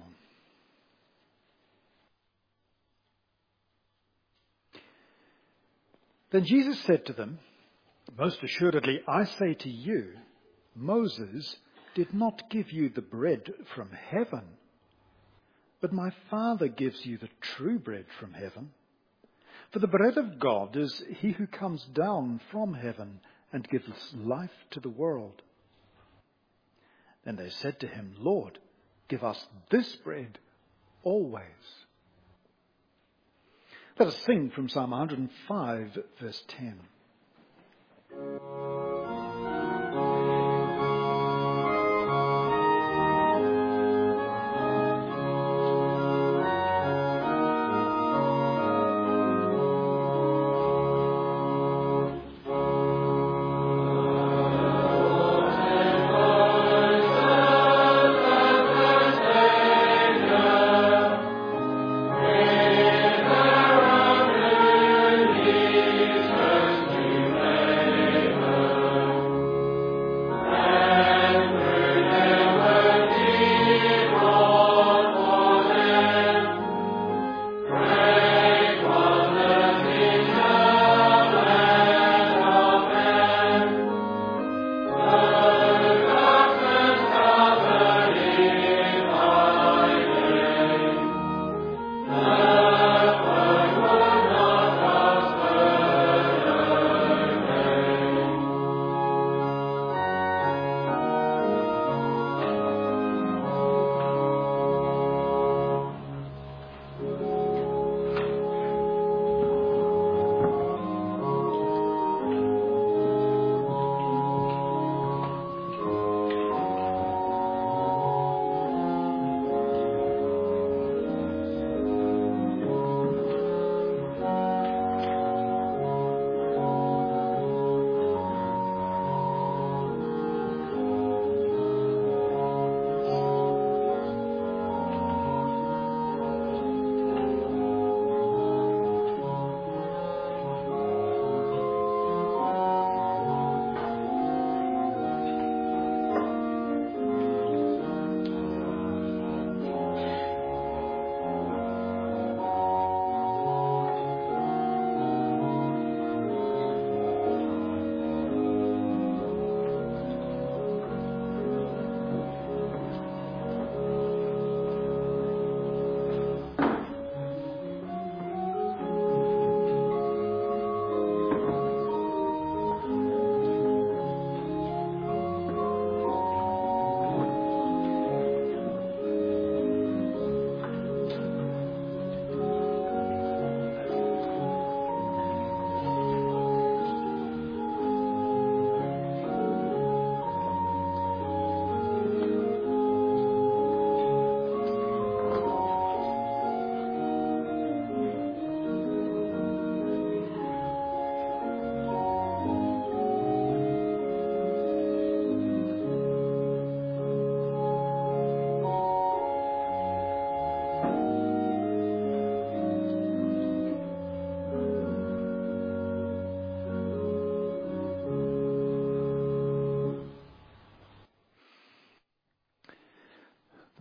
Then Jesus said to them, "Most assuredly, I say to you, Moses did not give you the bread from heaven, but my Father gives you the true bread from heaven. For the bread of God is he who comes down from heaven and gives life to the world." Then they said to him, "Lord, give us this bread always." Let us sing from Psalm 105, verse 10. Thank you.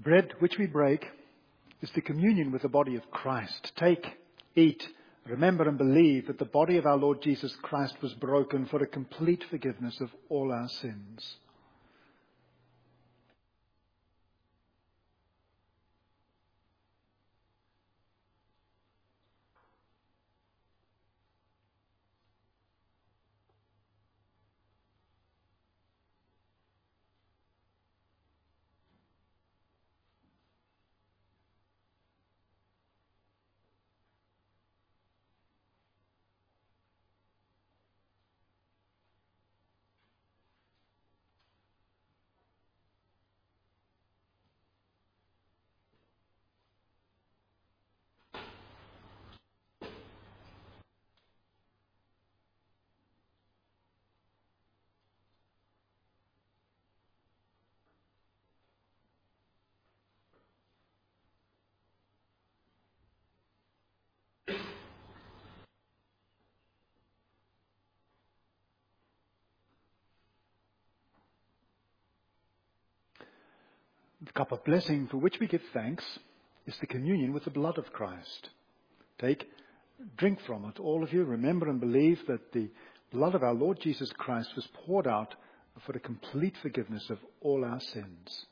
bread which we break is the communion with the body of Christ. Take, eat, remember and believe that the body of our Lord Jesus Christ was broken for a complete forgiveness of all our sins. The cup of blessing for which we give thanks is the communion with the blood of Christ. Take, drink from it, all of you. Remember and believe that the blood of our Lord Jesus Christ was poured out for the complete forgiveness of all our sins.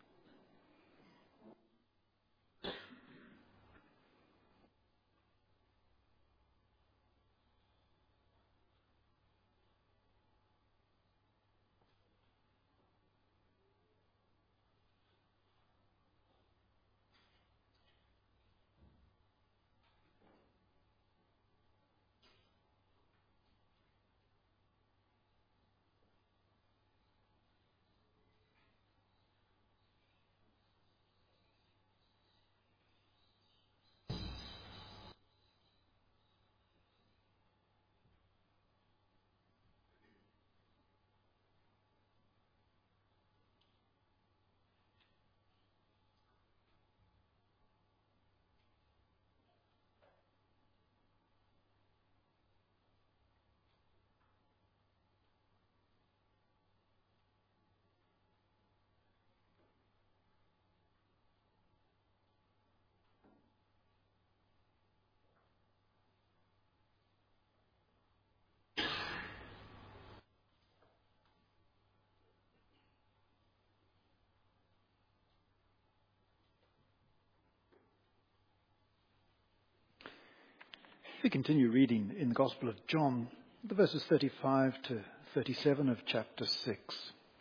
We continue reading in the Gospel of John, the verses 35 to 37 of chapter 6.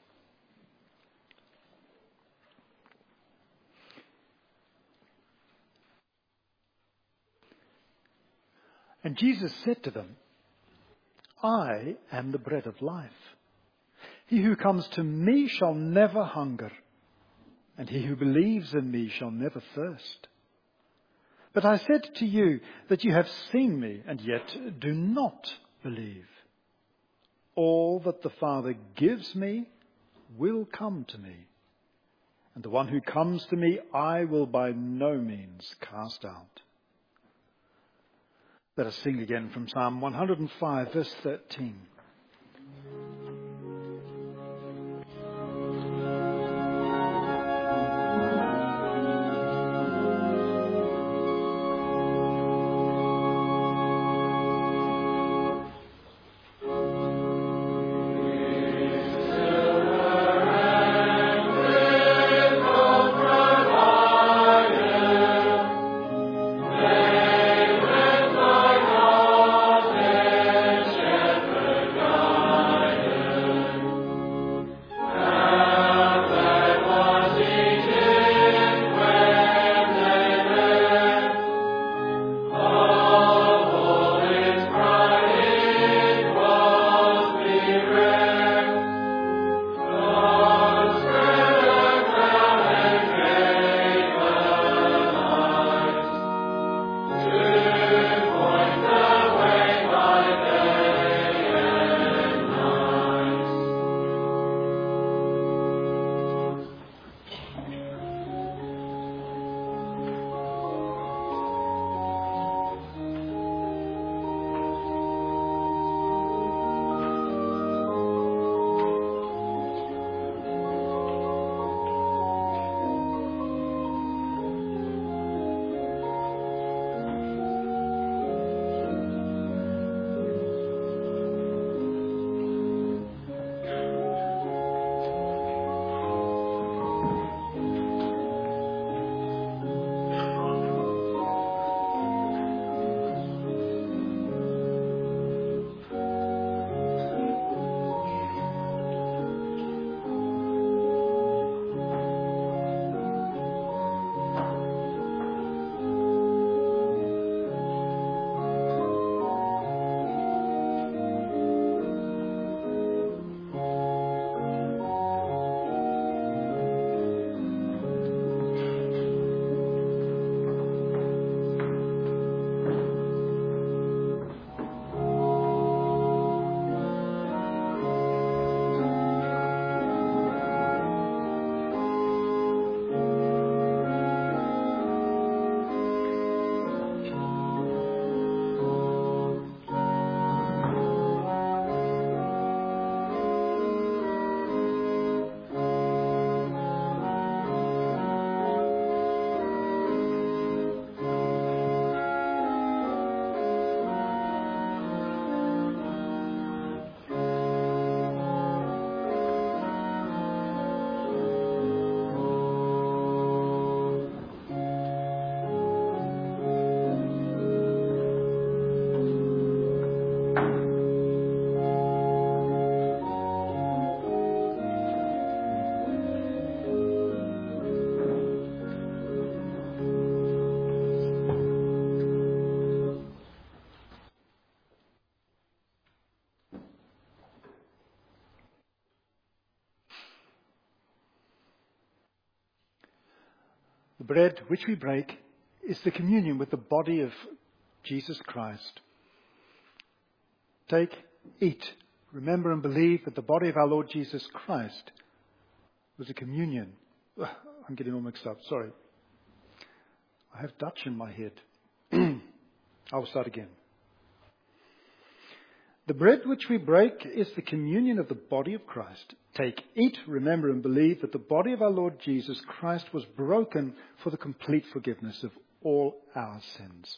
And Jesus said to them, I am the bread of life. He who comes to me shall never hunger, and he who believes in me shall never thirst. But I said to you that you have seen me, and yet do not believe. All that the Father gives me will come to me, and the one who comes to me I will by no means cast out. Let us sing again from Psalm 105, verse 13. Shepherd The bread which we break is the communion with the body of Jesus Christ. Take, eat, remember and believe that the body of our Lord Jesus Christ was a communion. I'm getting all mixed up, sorry. I have Dutch in my head. I'll start again. The bread which we break is the communion of the body of Christ. Take, eat, remember and believe that the body of our Lord Jesus Christ was broken for the complete forgiveness of all our sins.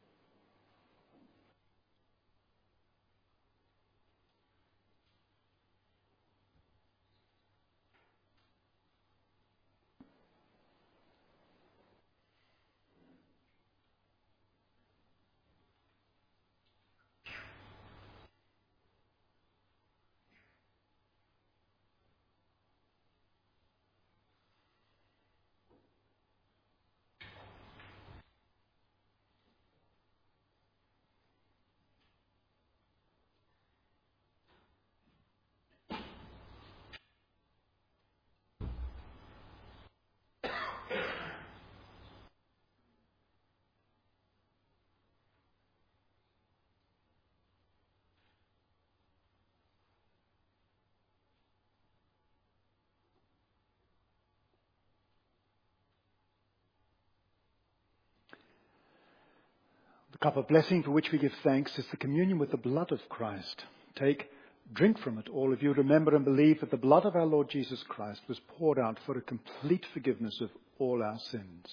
The cup of blessing for which we give thanks is the communion with the blood of Christ. Take, drink from it, all of you. Remember and believe that the blood of our Lord Jesus Christ was poured out for a complete forgiveness of all our sins.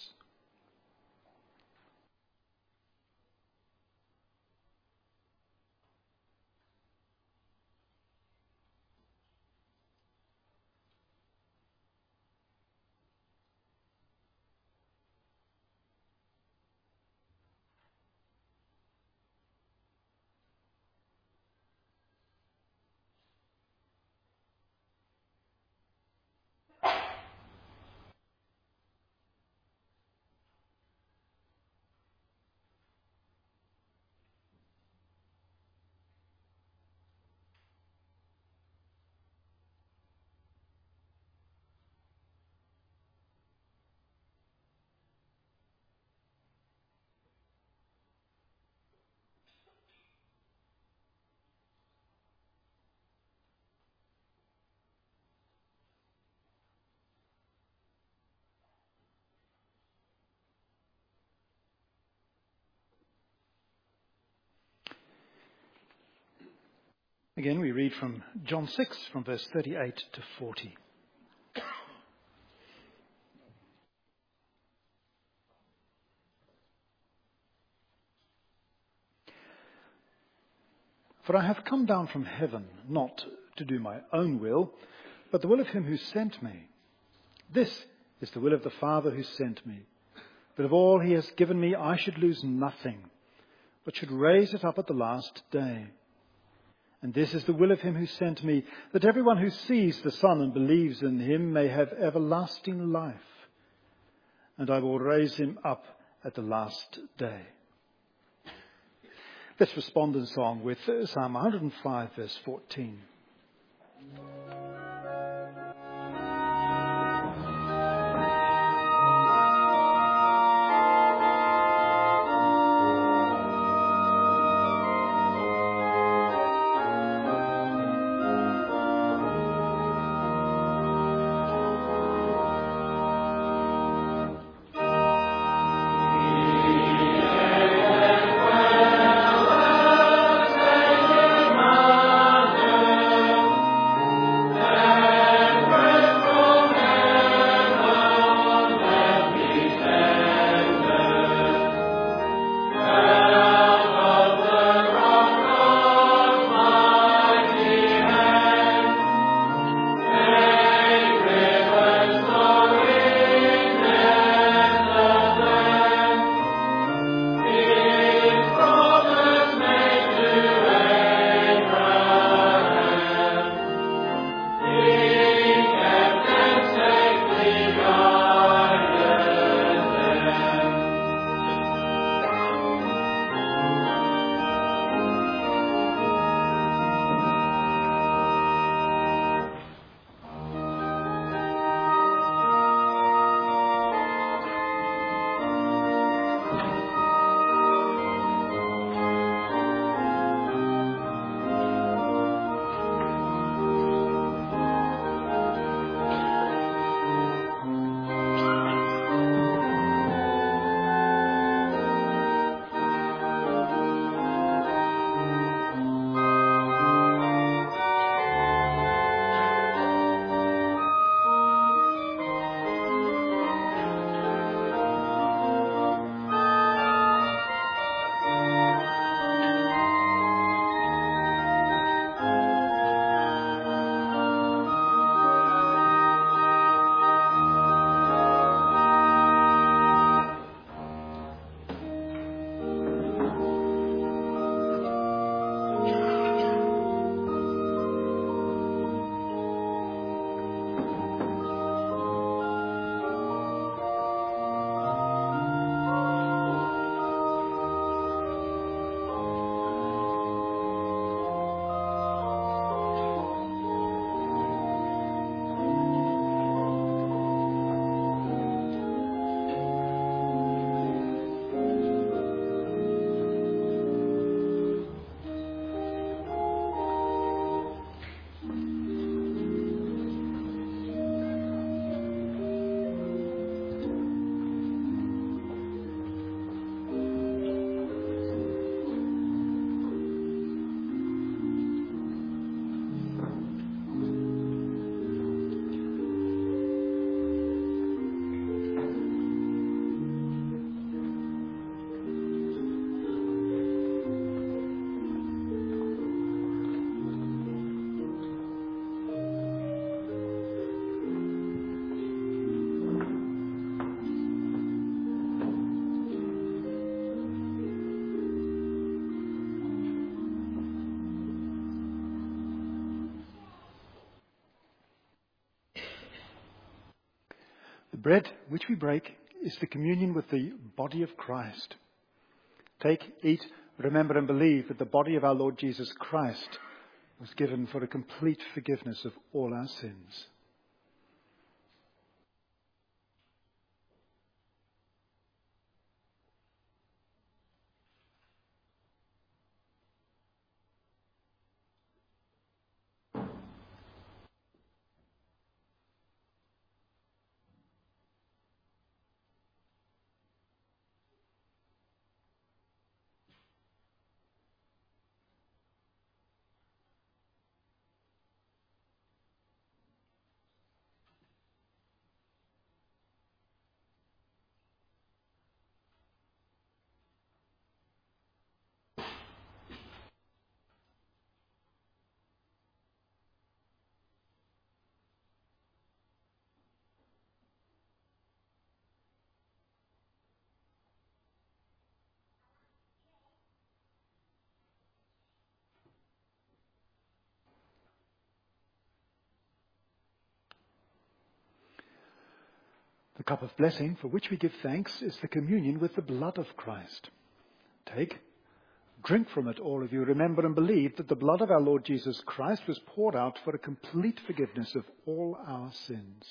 Again, we read from John 6, from verse 38 to 40. For I have come down from heaven, not to do my own will, but the will of him who sent me. This is the will of the Father who sent me, that of all he has given me I should lose nothing, but should raise it up at the last day. And this is the will of him who sent me, that everyone who sees the Son and believes in him may have everlasting life. And I will raise him up at the last day. Let's respond in song with Psalm 105, verse 14. bread which we break is the communion with the body of Christ. Take, eat, remember and believe that the body of our Lord Jesus Christ was given for a complete forgiveness of all our sins. The cup of blessing for which we give thanks is the communion with the blood of Christ. Take, drink from it, all of you. Remember and believe that the blood of our Lord Jesus Christ was poured out for a complete forgiveness of all our sins.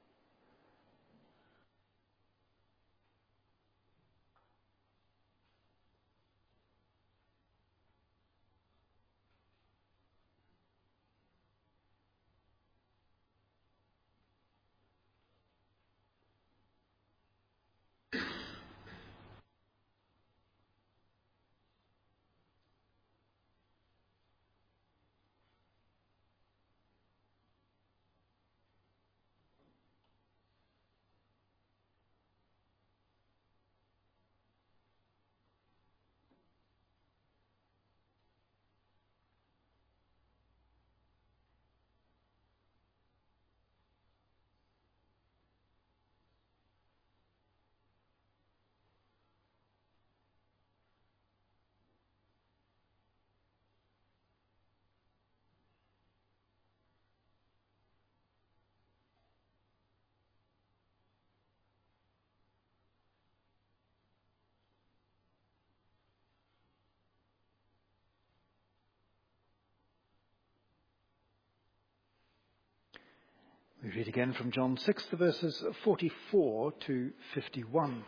We read again from John 6, the verses 44 to 51.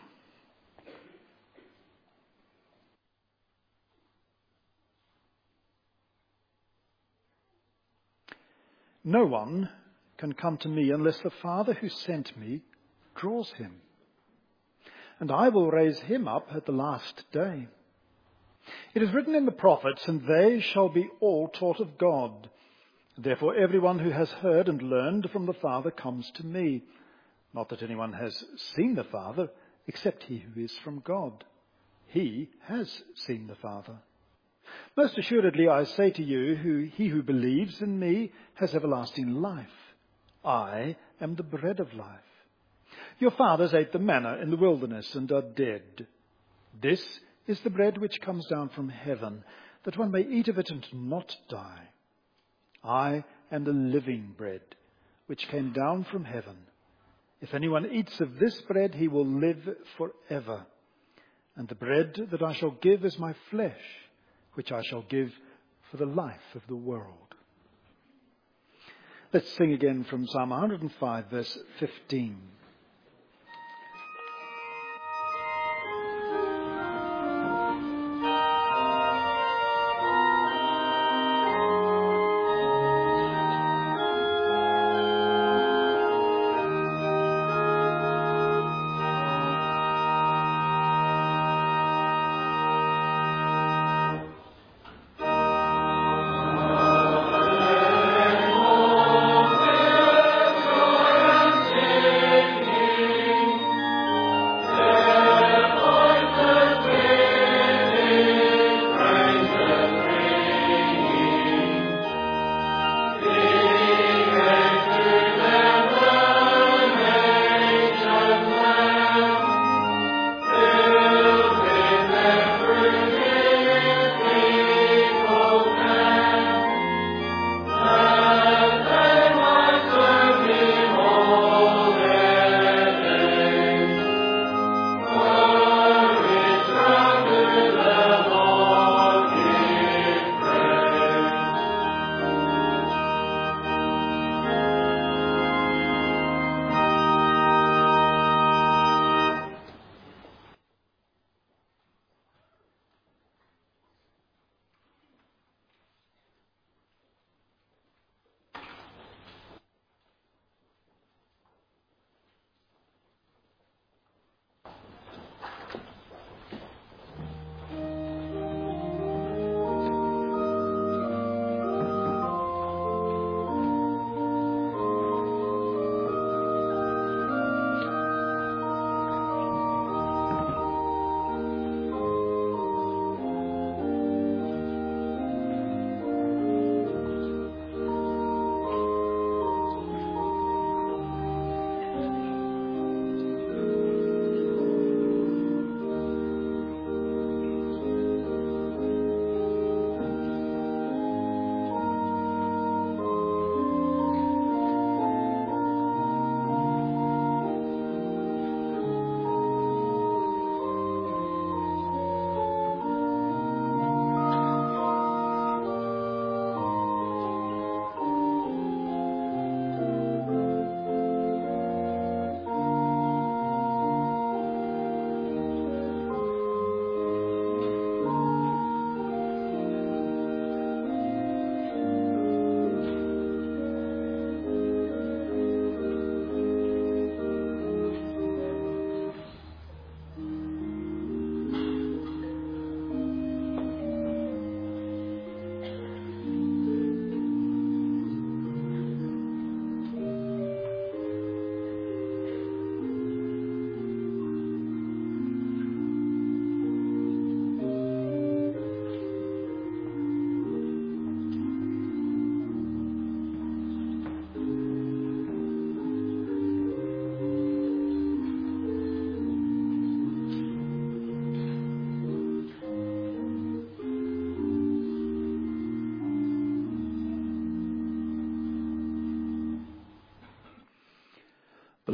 No one can come to me unless the Father who sent me draws him. And I will raise him up at the last day. It is written in the prophets, and they shall be all taught of God. Therefore everyone who has heard and learned from the Father comes to me. Not that anyone has seen the Father, except he who is from God. He has seen the Father. Most assuredly I say to you, he who believes in me has everlasting life. I am the bread of life. Your fathers ate the manna in the wilderness and are dead. This is the bread which comes down from heaven, that one may eat of it and not die. I am the living bread, which came down from heaven. If anyone eats of this bread, he will live forever. And the bread that I shall give is my flesh, which I shall give for the life of the world. Let's sing again from Psalm 105, verse 15.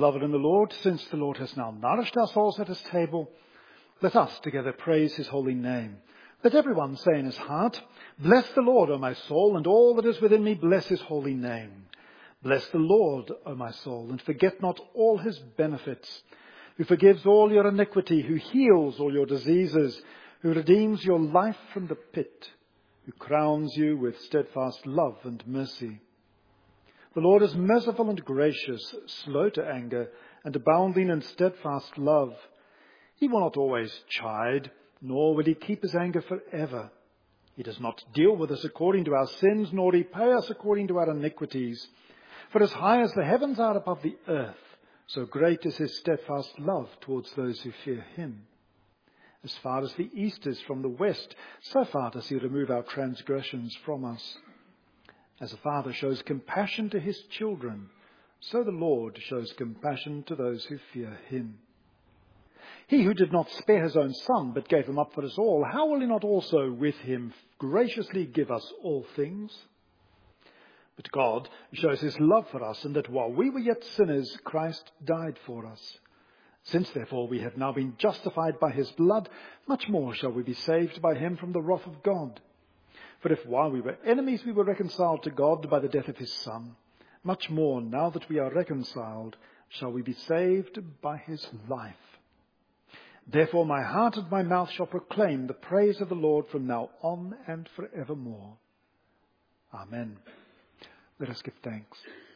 Beloved in the Lord, since the Lord has now nourished our souls at his table, let us together praise his holy name. Let everyone say in his heart, "Bless the Lord, O my soul, and all that is within me, bless his holy name. Bless the Lord, O my soul, and forget not all his benefits, who forgives all your iniquity, who heals all your diseases, who redeems your life from the pit, who crowns you with steadfast love and mercy. The Lord is merciful and gracious, slow to anger, and abounding in steadfast love. He will not always chide, nor will he keep his anger forever. He does not deal with us according to our sins, nor repay us according to our iniquities. For as high as the heavens are above the earth, so great is his steadfast love towards those who fear him. As far as the east is from the west, so far does he remove our transgressions from us. As a father shows compassion to his children, so the Lord shows compassion to those who fear him. He who did not spare his own son, but gave him up for us all, how will he not also with him graciously give us all things? But God shows his love for us, in that while we were yet sinners, Christ died for us. Since therefore we have now been justified by his blood, much more shall we be saved by him from the wrath of God. For if while we were enemies we were reconciled to God by the death of his Son, much more now that we are reconciled shall we be saved by his life. Therefore my heart and my mouth shall proclaim the praise of the Lord from now on and forevermore. Amen. Let us give thanks.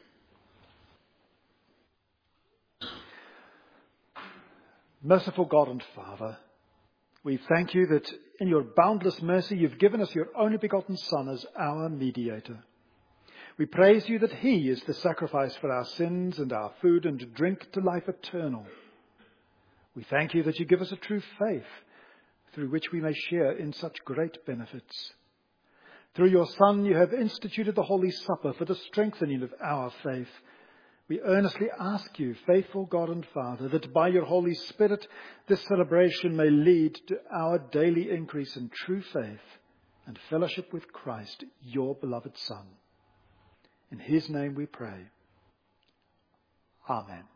Merciful God and Father, we thank you that in your boundless mercy you've given us your only begotten Son as our mediator. We praise you that he is the sacrifice for our sins and our food and drink to life eternal. We thank you that you give us a true faith through which we may share in such great benefits. Through your Son you have instituted the Holy Supper for the strengthening of our faith. We earnestly ask you, faithful God and Father, that by your Holy Spirit this celebration may lead to our daily increase in true faith and fellowship with Christ, your beloved Son. In his name we pray. Amen.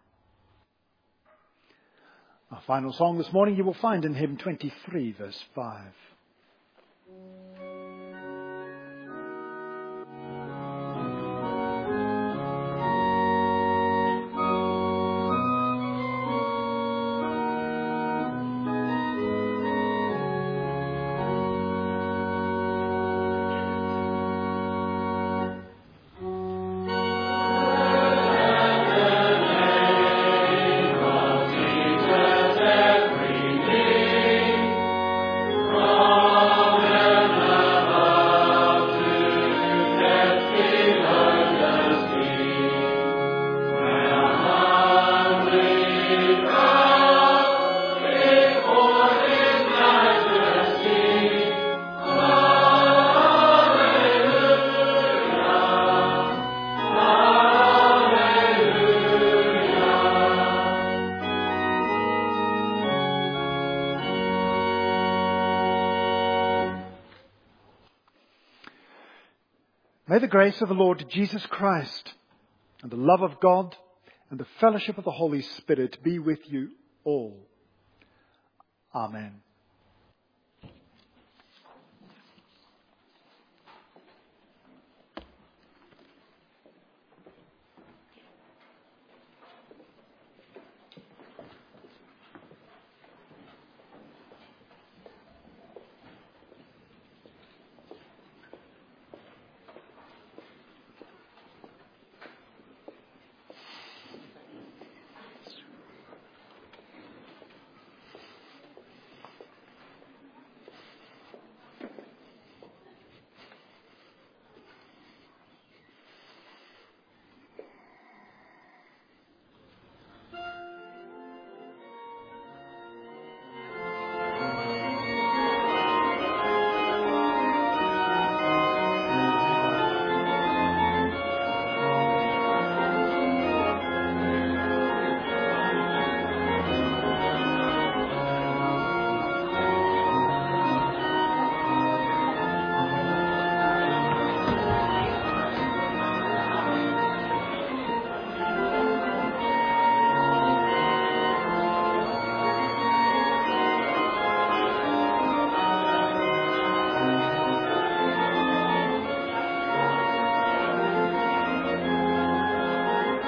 Our final song this morning you will find in hymn 23, verse 5. May the grace of the Lord Jesus Christ and the love of God and the fellowship of the Holy Spirit be with you all. Amen.